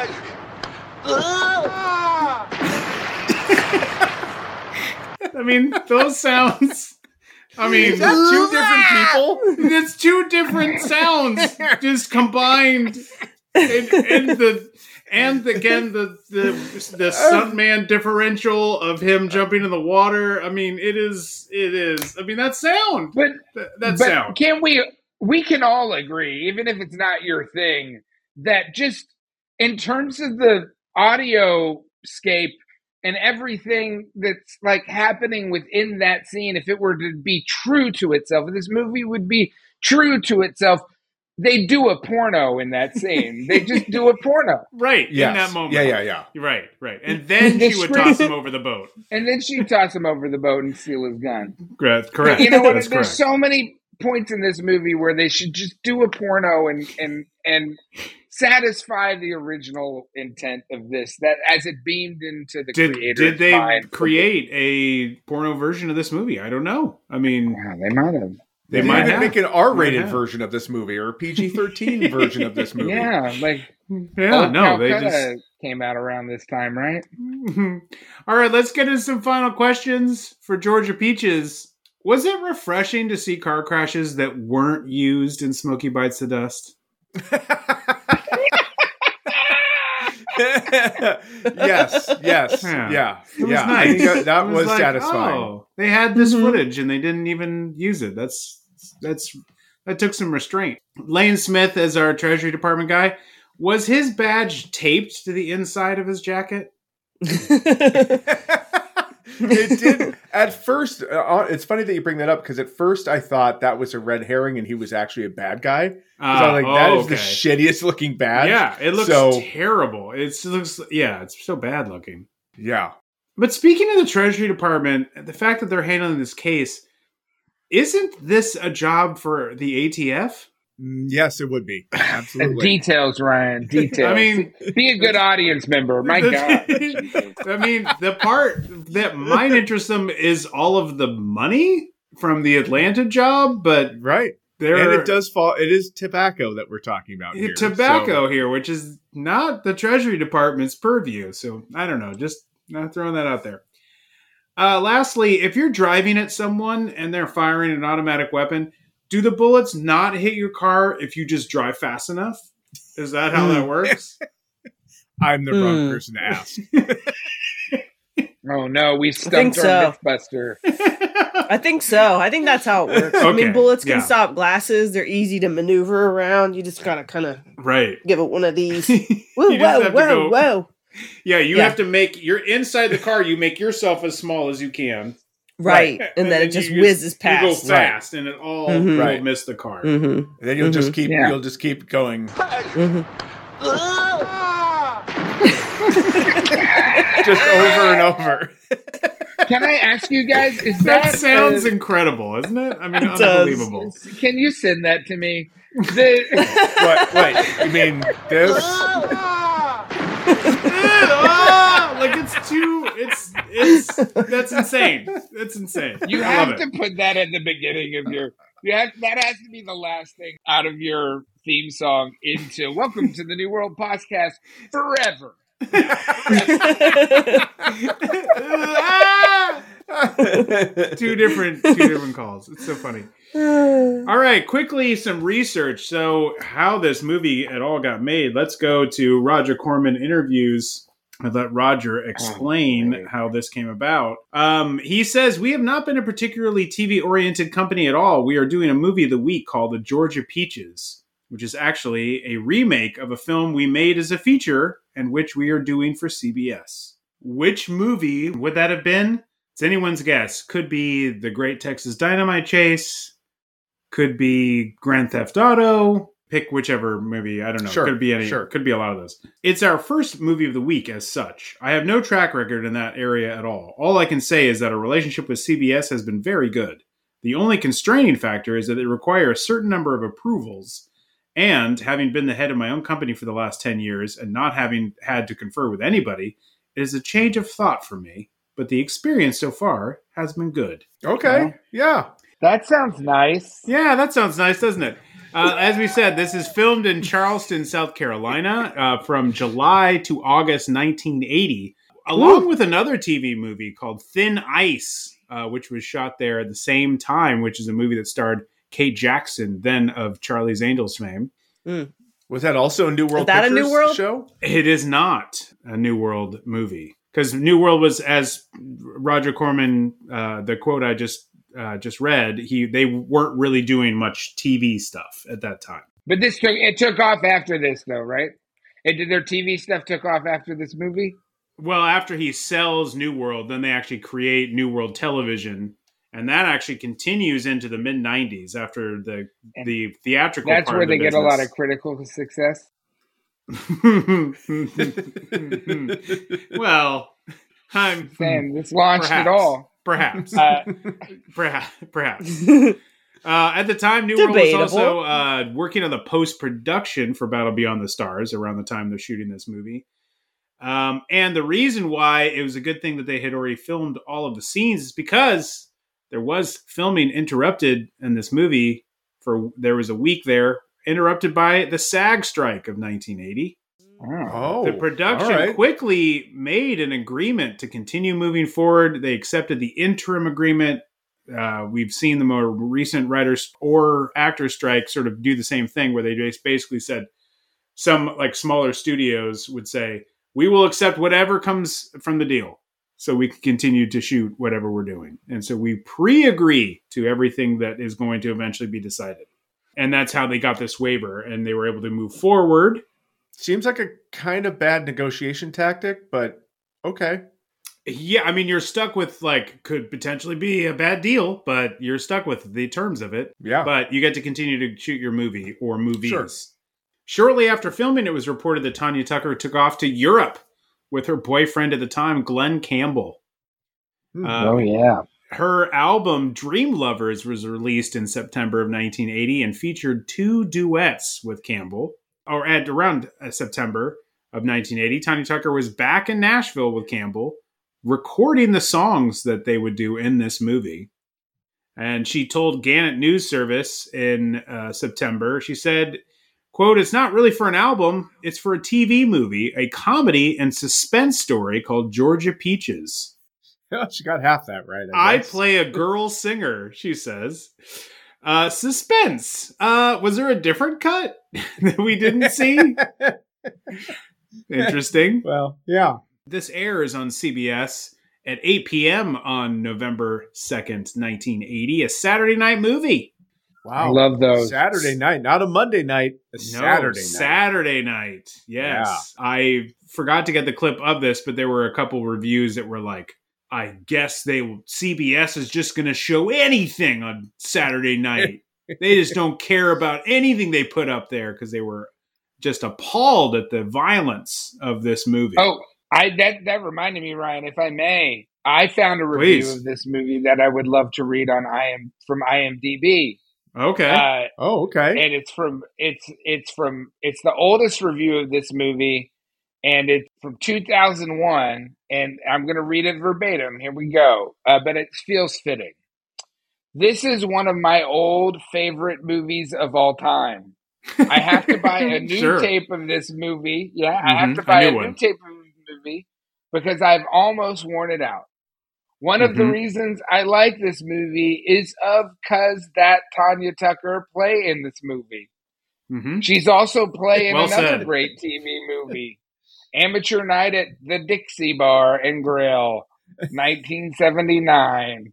I mean, those sounds. I mean, Is that two different people? It's two different sounds just combined, and, and the and again the the the stuntman differential of him jumping in the water. I mean, it is it is. I mean, that sound, But that, that but sound. can we we can all agree, even if it's not your thing, that just in terms of the audio scape and everything that's like happening within that scene, if it were to be true to itself, if this movie would be true to itself, they do a porno in that scene. They just do a porno. Right, Yes. in that moment. Yeah, yeah, yeah. Right, right. And then The she would script- toss him over the boat. And then she toss him over the boat and steal his gun. Correct. Correct. You know what? That's There's correct. so many points in this movie where they should just do a porno and and and satisfy the original intent of this, that as it beamed into the Did creator's did they mind. create a porno version of this movie? I don't know. I mean, Wow, they might have. they They might might have. make an R-rated Might have. version of this movie or a P G thirteen version of this movie. Yeah, like Yeah, Old no, they Calcutta just. came out around this time, right? All right, let's get into some final questions for Georgia Peaches. Was it refreshing to see car crashes that weren't used in Smokey Bites the Dust? yes, yes, Yeah. yeah, It was yeah. I nice. think that, that It was, like, satisfying. Oh, they had this Mhm. footage and they didn't even use it. That's that's that took some restraint. Lane Smith, as our Treasury Department guy, was his badge taped to the inside of his jacket? It did at first. Uh, it's funny that you bring that up because at first I thought that was a red herring and he was actually a bad guy. 'Cause I was like, that oh, is the okay. shittiest looking badge. Yeah, it looks So- terrible. It looks, yeah, it's so bad looking. Yeah. But speaking of the Treasury Department, the fact that they're handling this case, isn't this a job for the A T F? Mm, Yes, it would be. And Absolutely. details, Ryan. Details. I mean, be a good audience member. My God. I mean, the part that might interest them is all of the money from the Atlanta job, but right. there And it does fall. It is tobacco that we're talking about here. tobacco so- here, which is not the Treasury Department's purview. So I don't know, just not throwing that out there. Uh, lastly, if you're driving at someone and they're firing an automatic weapon, do the bullets not hit your car if you just drive fast enough? Is that how that works? I'm the wrong Hmm. person to ask. Oh no, we think stumped our so. Mythbuster. I think so. I think that's how it works. I Okay, mean, bullets can yeah. stop glasses. They're easy to maneuver around. You just gotta kind of Right. give it one of these. You Whoa, just whoa, have to whoa, go- whoa. Yeah, you Yeah. have to make, you're inside the car, you make yourself as small as you can. Right. And, and then, then it just you, whizzes past. You go fast right. and it all mm-hmm. will right. miss the car. Mm-hmm. And then you'll mm-hmm. just keep yeah. you'll just keep going. Mm-hmm. Just over and over. Can I ask you guys, is that, that sounds uh, incredible, isn't it? I mean, it unbelievable. Does. Can you send that to me? The... what? Wait, you mean this? Like it's too. It's it's that's insane. That's insane. You I have love to it. put that at the beginning of your. You have, that has to be the last thing out of your theme song into "Welcome to the New World Podcast" forever. two different two different calls. It's so funny. All right, quickly some research. So how this movie at all got made. Let's go to Roger Corman interviews. I let Roger explain oh, how this came about. Um, he says, we have not been a particularly T V-oriented company at all. We are doing a movie of the week called The Georgia Peaches, which is actually a remake of a film we made as a feature and which we are doing for C B S. Which movie would that have been? It's anyone's guess. Could be The Great Texas Dynamite Chase. Could be Grand Theft Auto. Pick whichever movie. I don't know. Sure, could be any. sure. Could be a lot of those. It's our first movie of the week as such. I have no track record in that area at all. All I can say is that our relationship with C B S has been very good. The only constraining factor is that it requires a certain number of approvals. And having been the head of my own company for the last ten years and not having had to confer with anybody, it is a change of thought for me. But the experience so far has been good. Okay. Yeah. That sounds nice. Yeah, that sounds nice, doesn't it? Uh, as we said, this is filmed in Charleston, South Carolina, uh, from July to August nineteen eighty, along Ooh. with another T V movie called Thin Ice, uh, which was shot there at the same time, which is a movie that starred Kate Jackson, then of Charlie's Angels fame. Mm. Was that also a New World Is that Pictures a New World show? It is not a New World movie. Because New World was, as Roger Corman, uh, the quote I just uh, just read, he they weren't really doing much T V stuff at that time. But this took it took off after this, though, right? And did their T V stuff took off after this movie? Well, after he sells New World, then they actually create New World Television, and that actually continues into the mid nineties after the the theatrical. That's part where of the they business. get a lot of critical success. Well, I'm saying this launched perhaps, it all. Perhaps, uh, perhaps, perhaps. Uh, at the time, New World was also uh, working on the post production for Battle Beyond the Stars around the time they're shooting this movie. Um, and the reason why it was a good thing that they had already filmed all of the scenes is because there was filming interrupted in this movie for there was a week there interrupted by the SAG strike of nineteen eighty. Oh, the production right. quickly made an agreement to continue moving forward. They accepted the interim agreement. Uh, we've seen the more recent writers or actors strike sort of do the same thing where they just basically said some like smaller studios would say, we will accept whatever comes from the deal so we can continue to shoot whatever we're doing. And so we pre-agree to everything that is going to eventually be decided. And that's how they got this waiver and they were able to move forward. Seems like a kind of bad negotiation tactic, but okay. Yeah, I mean, you're stuck with, like, could potentially be a bad deal, but you're stuck with the terms of it. Yeah. But you get to continue to shoot your movie or movies. Sure. Shortly after filming, it was reported that Tanya Tucker took off to Europe with her boyfriend at the time, Glenn Campbell. Um, oh, yeah. Her album, Dream Lovers, was released in September of nineteen eighty and featured two duets with Campbell. Or at around September of nineteen eighty, Tanya Tucker was back in Nashville with Campbell, recording the songs that they would do in this movie. And she told Gannett News Service in uh, September, she said, quote, it's not really for an album, it's for a T V movie, a comedy and suspense story called Georgia Peaches. She got half that right. I, I play a girl singer, she says. Uh, suspense. Uh, was there a different cut that we didn't see? Interesting. Well, yeah. This airs on C B S at eight p.m. on November second, nineteen eighty, a Saturday night movie. Wow. I love those. Saturday night, not a Monday night, a No, Saturday night. Saturday night. Yes. Yeah. I forgot to get the clip of this, but there were a couple reviews that were like, I guess they C B S is just going to show anything on Saturday night. They just don't care about anything they put up there because they were just appalled at the violence of this movie. Oh, I that that reminded me, Ryan, if I may, I found a review Please. of this movie that I would love to read on I M from IMDb. Okay. Uh, oh, okay. And it's from it's it's from it's the oldest review of this movie, and it's from two thousand one. And I'm going to read it verbatim. Here we go. Uh, but it feels fitting. This is one of my old favorite movies of all time. I have to buy a new Sure. tape of this movie. Yeah, I Mhm, have to a buy new a new one. tape of this movie because I've almost worn it out. One of the Mhm. reasons I like this movie is of cause that Tanya Tucker play in this movie. Mhm. She's also playing Well another said. great T V movie, Amateur Night at the Dixie Bar and Grill, nineteen seventy-nine.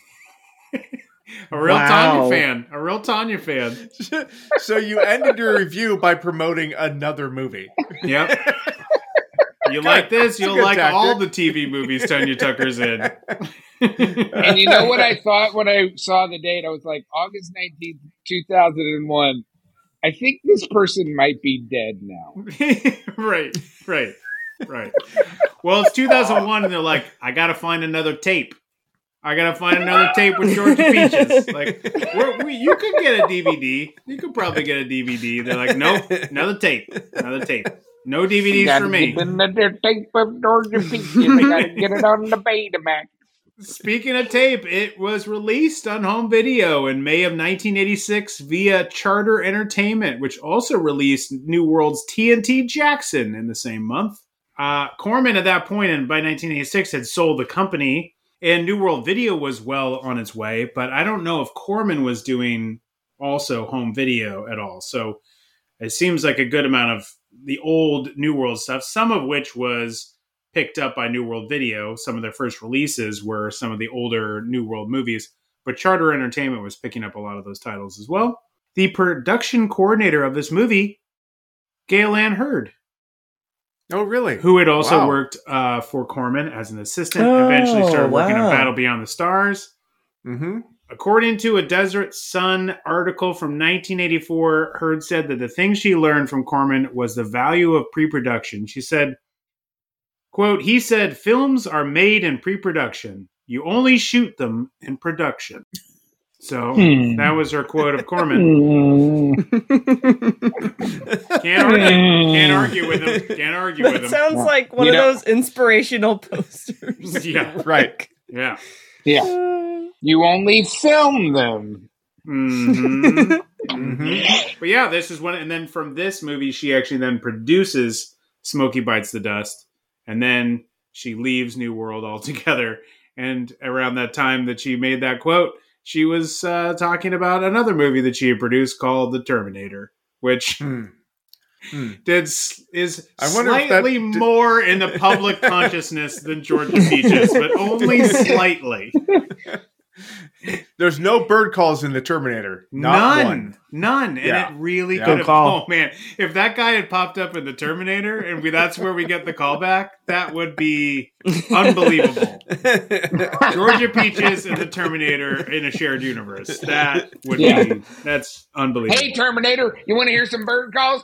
A real Wow. Tanya fan. A real Tanya fan. So you ended your review by promoting another movie. Yep. You like this, It's a you'll good like tactic. all the T V movies Tanya Tucker's in. And you know what I thought when I saw the date? I was like, August nineteenth, two thousand one. I think this person might be dead now. right, right, right. Well, it's two thousand one, and they're like, I gotta find another tape. I gotta find another tape with Georgia Peaches. Like, we're, we, you could get a D V D. You could probably get a D V D. They're like, nope, another tape, another tape. No D V Ds Gotta for me. get another tape of Georgia Peaches. I gotta get it on the Betamax. Speaking of tape, it was released on home video in May of nineteen eighty-six via Charter Entertainment, which also released New World's T N T Jackson in the same month. Uh, Corman at that point, and by nineteen eighty-six, had sold the company, and New World Video was well on its way, but I don't know if Corman was doing also home video at all. So it seems like a good amount of the old New World stuff, some of which was picked up by New World Video. Some of their first releases were some of the older New World movies, but Charter Entertainment was picking up a lot of those titles as well. The production coordinator of this movie, Gail Ann Hurd. Oh, really? Who had also Wow. worked uh, for Corman as an assistant, Oh, eventually started working on wow. Battle Beyond the Stars. Mm-hmm. According to a Desert Sun article from nineteen eighty-four, Hurd said that the thing she learned from Corman was the value of pre-production. She said, quote, he said, films are made in pre-production. You only shoot them in production. So Hmm. that was her quote of Corman. Can't argue. Can't argue with him. Can't argue with That him. sounds like one You of know- those inspirational posters. Yeah. Right. Yeah. Yeah. You only film them. hmm Mm-hmm. But yeah, this is one. And then from this movie, she actually then produces Smokey Bites the Dust. And then she leaves New World altogether. And around that time that she made that quote, she was uh, talking about another movie that she had produced called The Terminator, which Hmm. Hmm. did s- is I wonder if that slightly did- more in the public consciousness than Georgia Peaches, but only slightly. There's no bird calls in the Terminator. Not None. one. None. And Yeah. it really Yeah. could Good have. call. Oh, man. If that guy had popped up in the Terminator and we, that's where we get the callback, that would be unbelievable. Georgia Peaches and the Terminator in a shared universe. That would Yeah. be. That's unbelievable. Hey, Terminator, you want to hear some bird calls?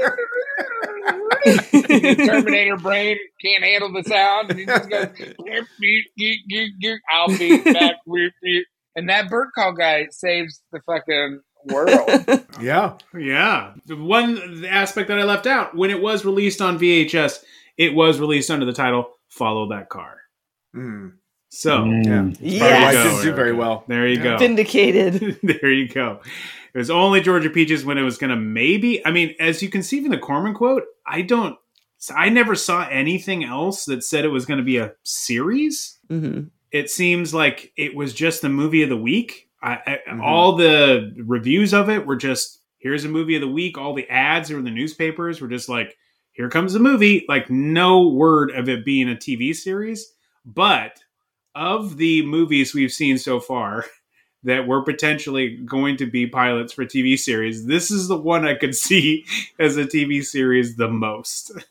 The Terminator brain can't handle the sound. And he just goes, "Beep, beep, beep, beep, beep. I'll be back with you." And that bird call guy saves the fucking world. Yeah. Yeah. The one aspect that I left out, when it was released on V H S, it was released under the title Follow That Car. Mm. So, Yeah. there you Yes. It go, didn't do very Erica. well. There you Yeah. go. Vindicated. There you go. It was only Georgia Peaches when it was going to maybe. I mean, as you can see from the Corman quote, I don't. I never saw anything else that said it was going to be a series. Mm-hmm. It seems like it was just the movie of the week. I, I, Mhm. All the reviews of it were just, here's a movie of the week. All the ads or the newspapers were just like, here comes the movie. Like, no word of it being a T V series. But of the movies we've seen so far that were potentially going to be pilots for T V series, this is the one I could see as a T V series the most.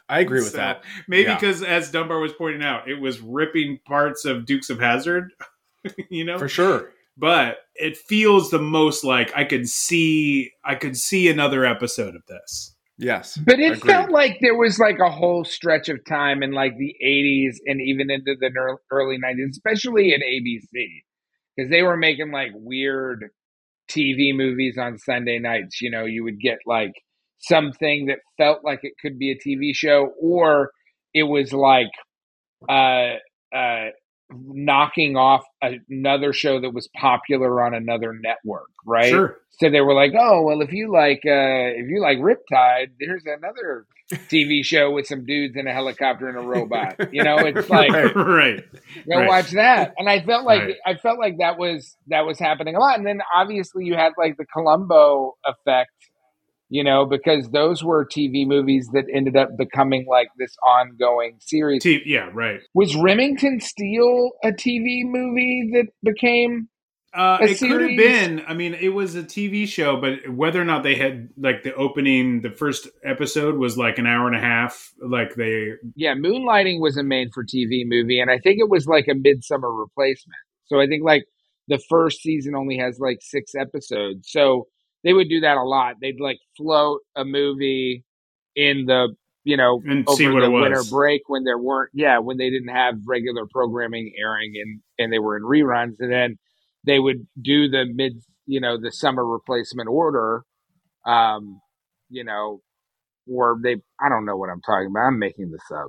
I agree with So, that. Maybe Yeah. because, as Dunbar was pointing out, it was ripping parts of Dukes of Hazzard, you know? For sure. But it feels the most like I could see I could see another episode of this. Yes. But it Agreed. felt like there was like a whole stretch of time in like the eighties and even into the ner- early nineties, especially at A B C, because they were making like weird T V movies on Sunday nights. You know, you would get like something that felt like it could be a T V show, or it was like uh, uh, knocking off another show that was popular on another network, right? Sure. So they were like, "Oh, well, if you like, uh, if you like Riptide, there's another T V show with some dudes in a helicopter and a robot." You know, it's like, right, right. go right. watch that. And I felt like Right. I felt like that was that was happening a lot. And then obviously you had like the Columbo effect, you know, because those were T V movies that ended up becoming like this ongoing series. T- yeah, right. Was Remington Steele a T V movie that became Uh, a it could have series? been. I mean, it was a T V show, but whether or not they had like the opening, the first episode was like an hour and a half. Like they, Yeah, Moonlighting was a made for T V movie, and I think it was like a midsummer replacement. So I think like the first season only has like six episodes. So they would do that a lot. They'd like float a movie in the, you know, And over see what the it was. winter break when there weren't, yeah, when they didn't have regular programming airing and, and they were in reruns. And then they would do the mid, you know, the summer replacement order, um, you know, or they, I don't know what I'm talking about. I'm making this up.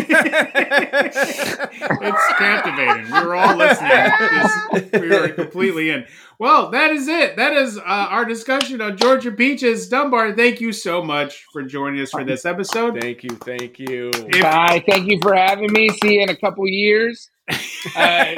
it's captivating. We were all listening. Just- we were completely in. Well, that is it. That is uh, our discussion on Georgia Peaches. Dunbar, thank you so much for joining us for this episode. Thank you. Thank you. If- Bye. Thank you for having me. See you in a couple years. Uh,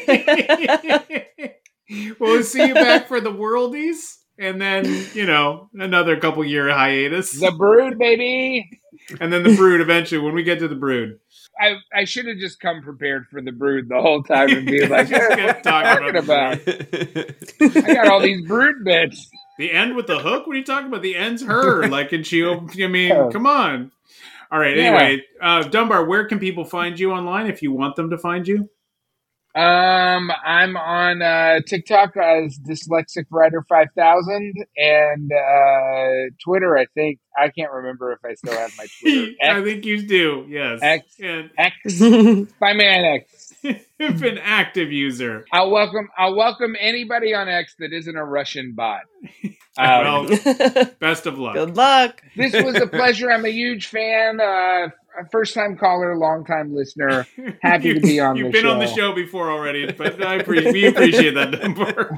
we'll see you back for the Worldies. And then, you know, another couple year hiatus. The Brood, baby. And then the Brood eventually, when we get to the Brood. I, I should have just come prepared for the Brood the whole time and be like, Just "Hey, get what are you talking talking about? I got all these Brood bits." The end with the hook? What are you talking about? The end's her. Like, and she, I mean, come on. All right. Yeah. Anyway, uh, Dunbar, where can people find you online if you want them to find you? Um, I'm on uh, TikTok as Dyslexic Writer five thousand and uh, Twitter. I think I can't remember if I still have my Twitter. I X, think you do. Yes. X, And X, my man X. if an active user. I'll welcome. I'll welcome anybody on X that isn't a Russian bot. Well, Um, best of luck. Good luck. this was a pleasure. I'm a huge fan. Uh, a first-time caller, long-time listener. Happy to be on You've the been show. on the show before already, but I pre- we appreciate that, Dunbar.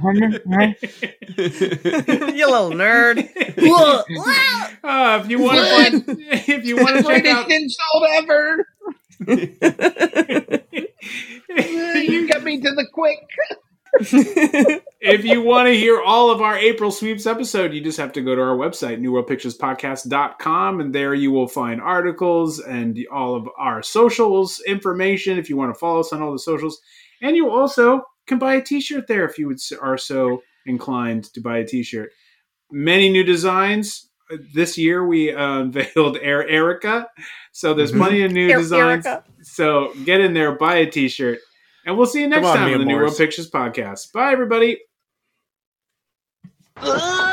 You little nerd. Uh, if you want to find, if you want to check Greatest out, insult ever. You got me to the quick. if you want to hear all of our April Sweeps episode, you just have to go to our website, new world pictures podcast dot com, and there you will find articles and all of our socials information if you want to follow us on all the socials. And you also can buy a t-shirt there if you would, are so inclined to buy a t-shirt. Many new designs. This year we uh, unveiled Air Erica, so there's Mhm. plenty of new Air designs. Erica. So get in there, buy a t-shirt. And we'll see you next Come on, time Mia on the New Morris. World Pictures Podcast. Bye, everybody. Ugh.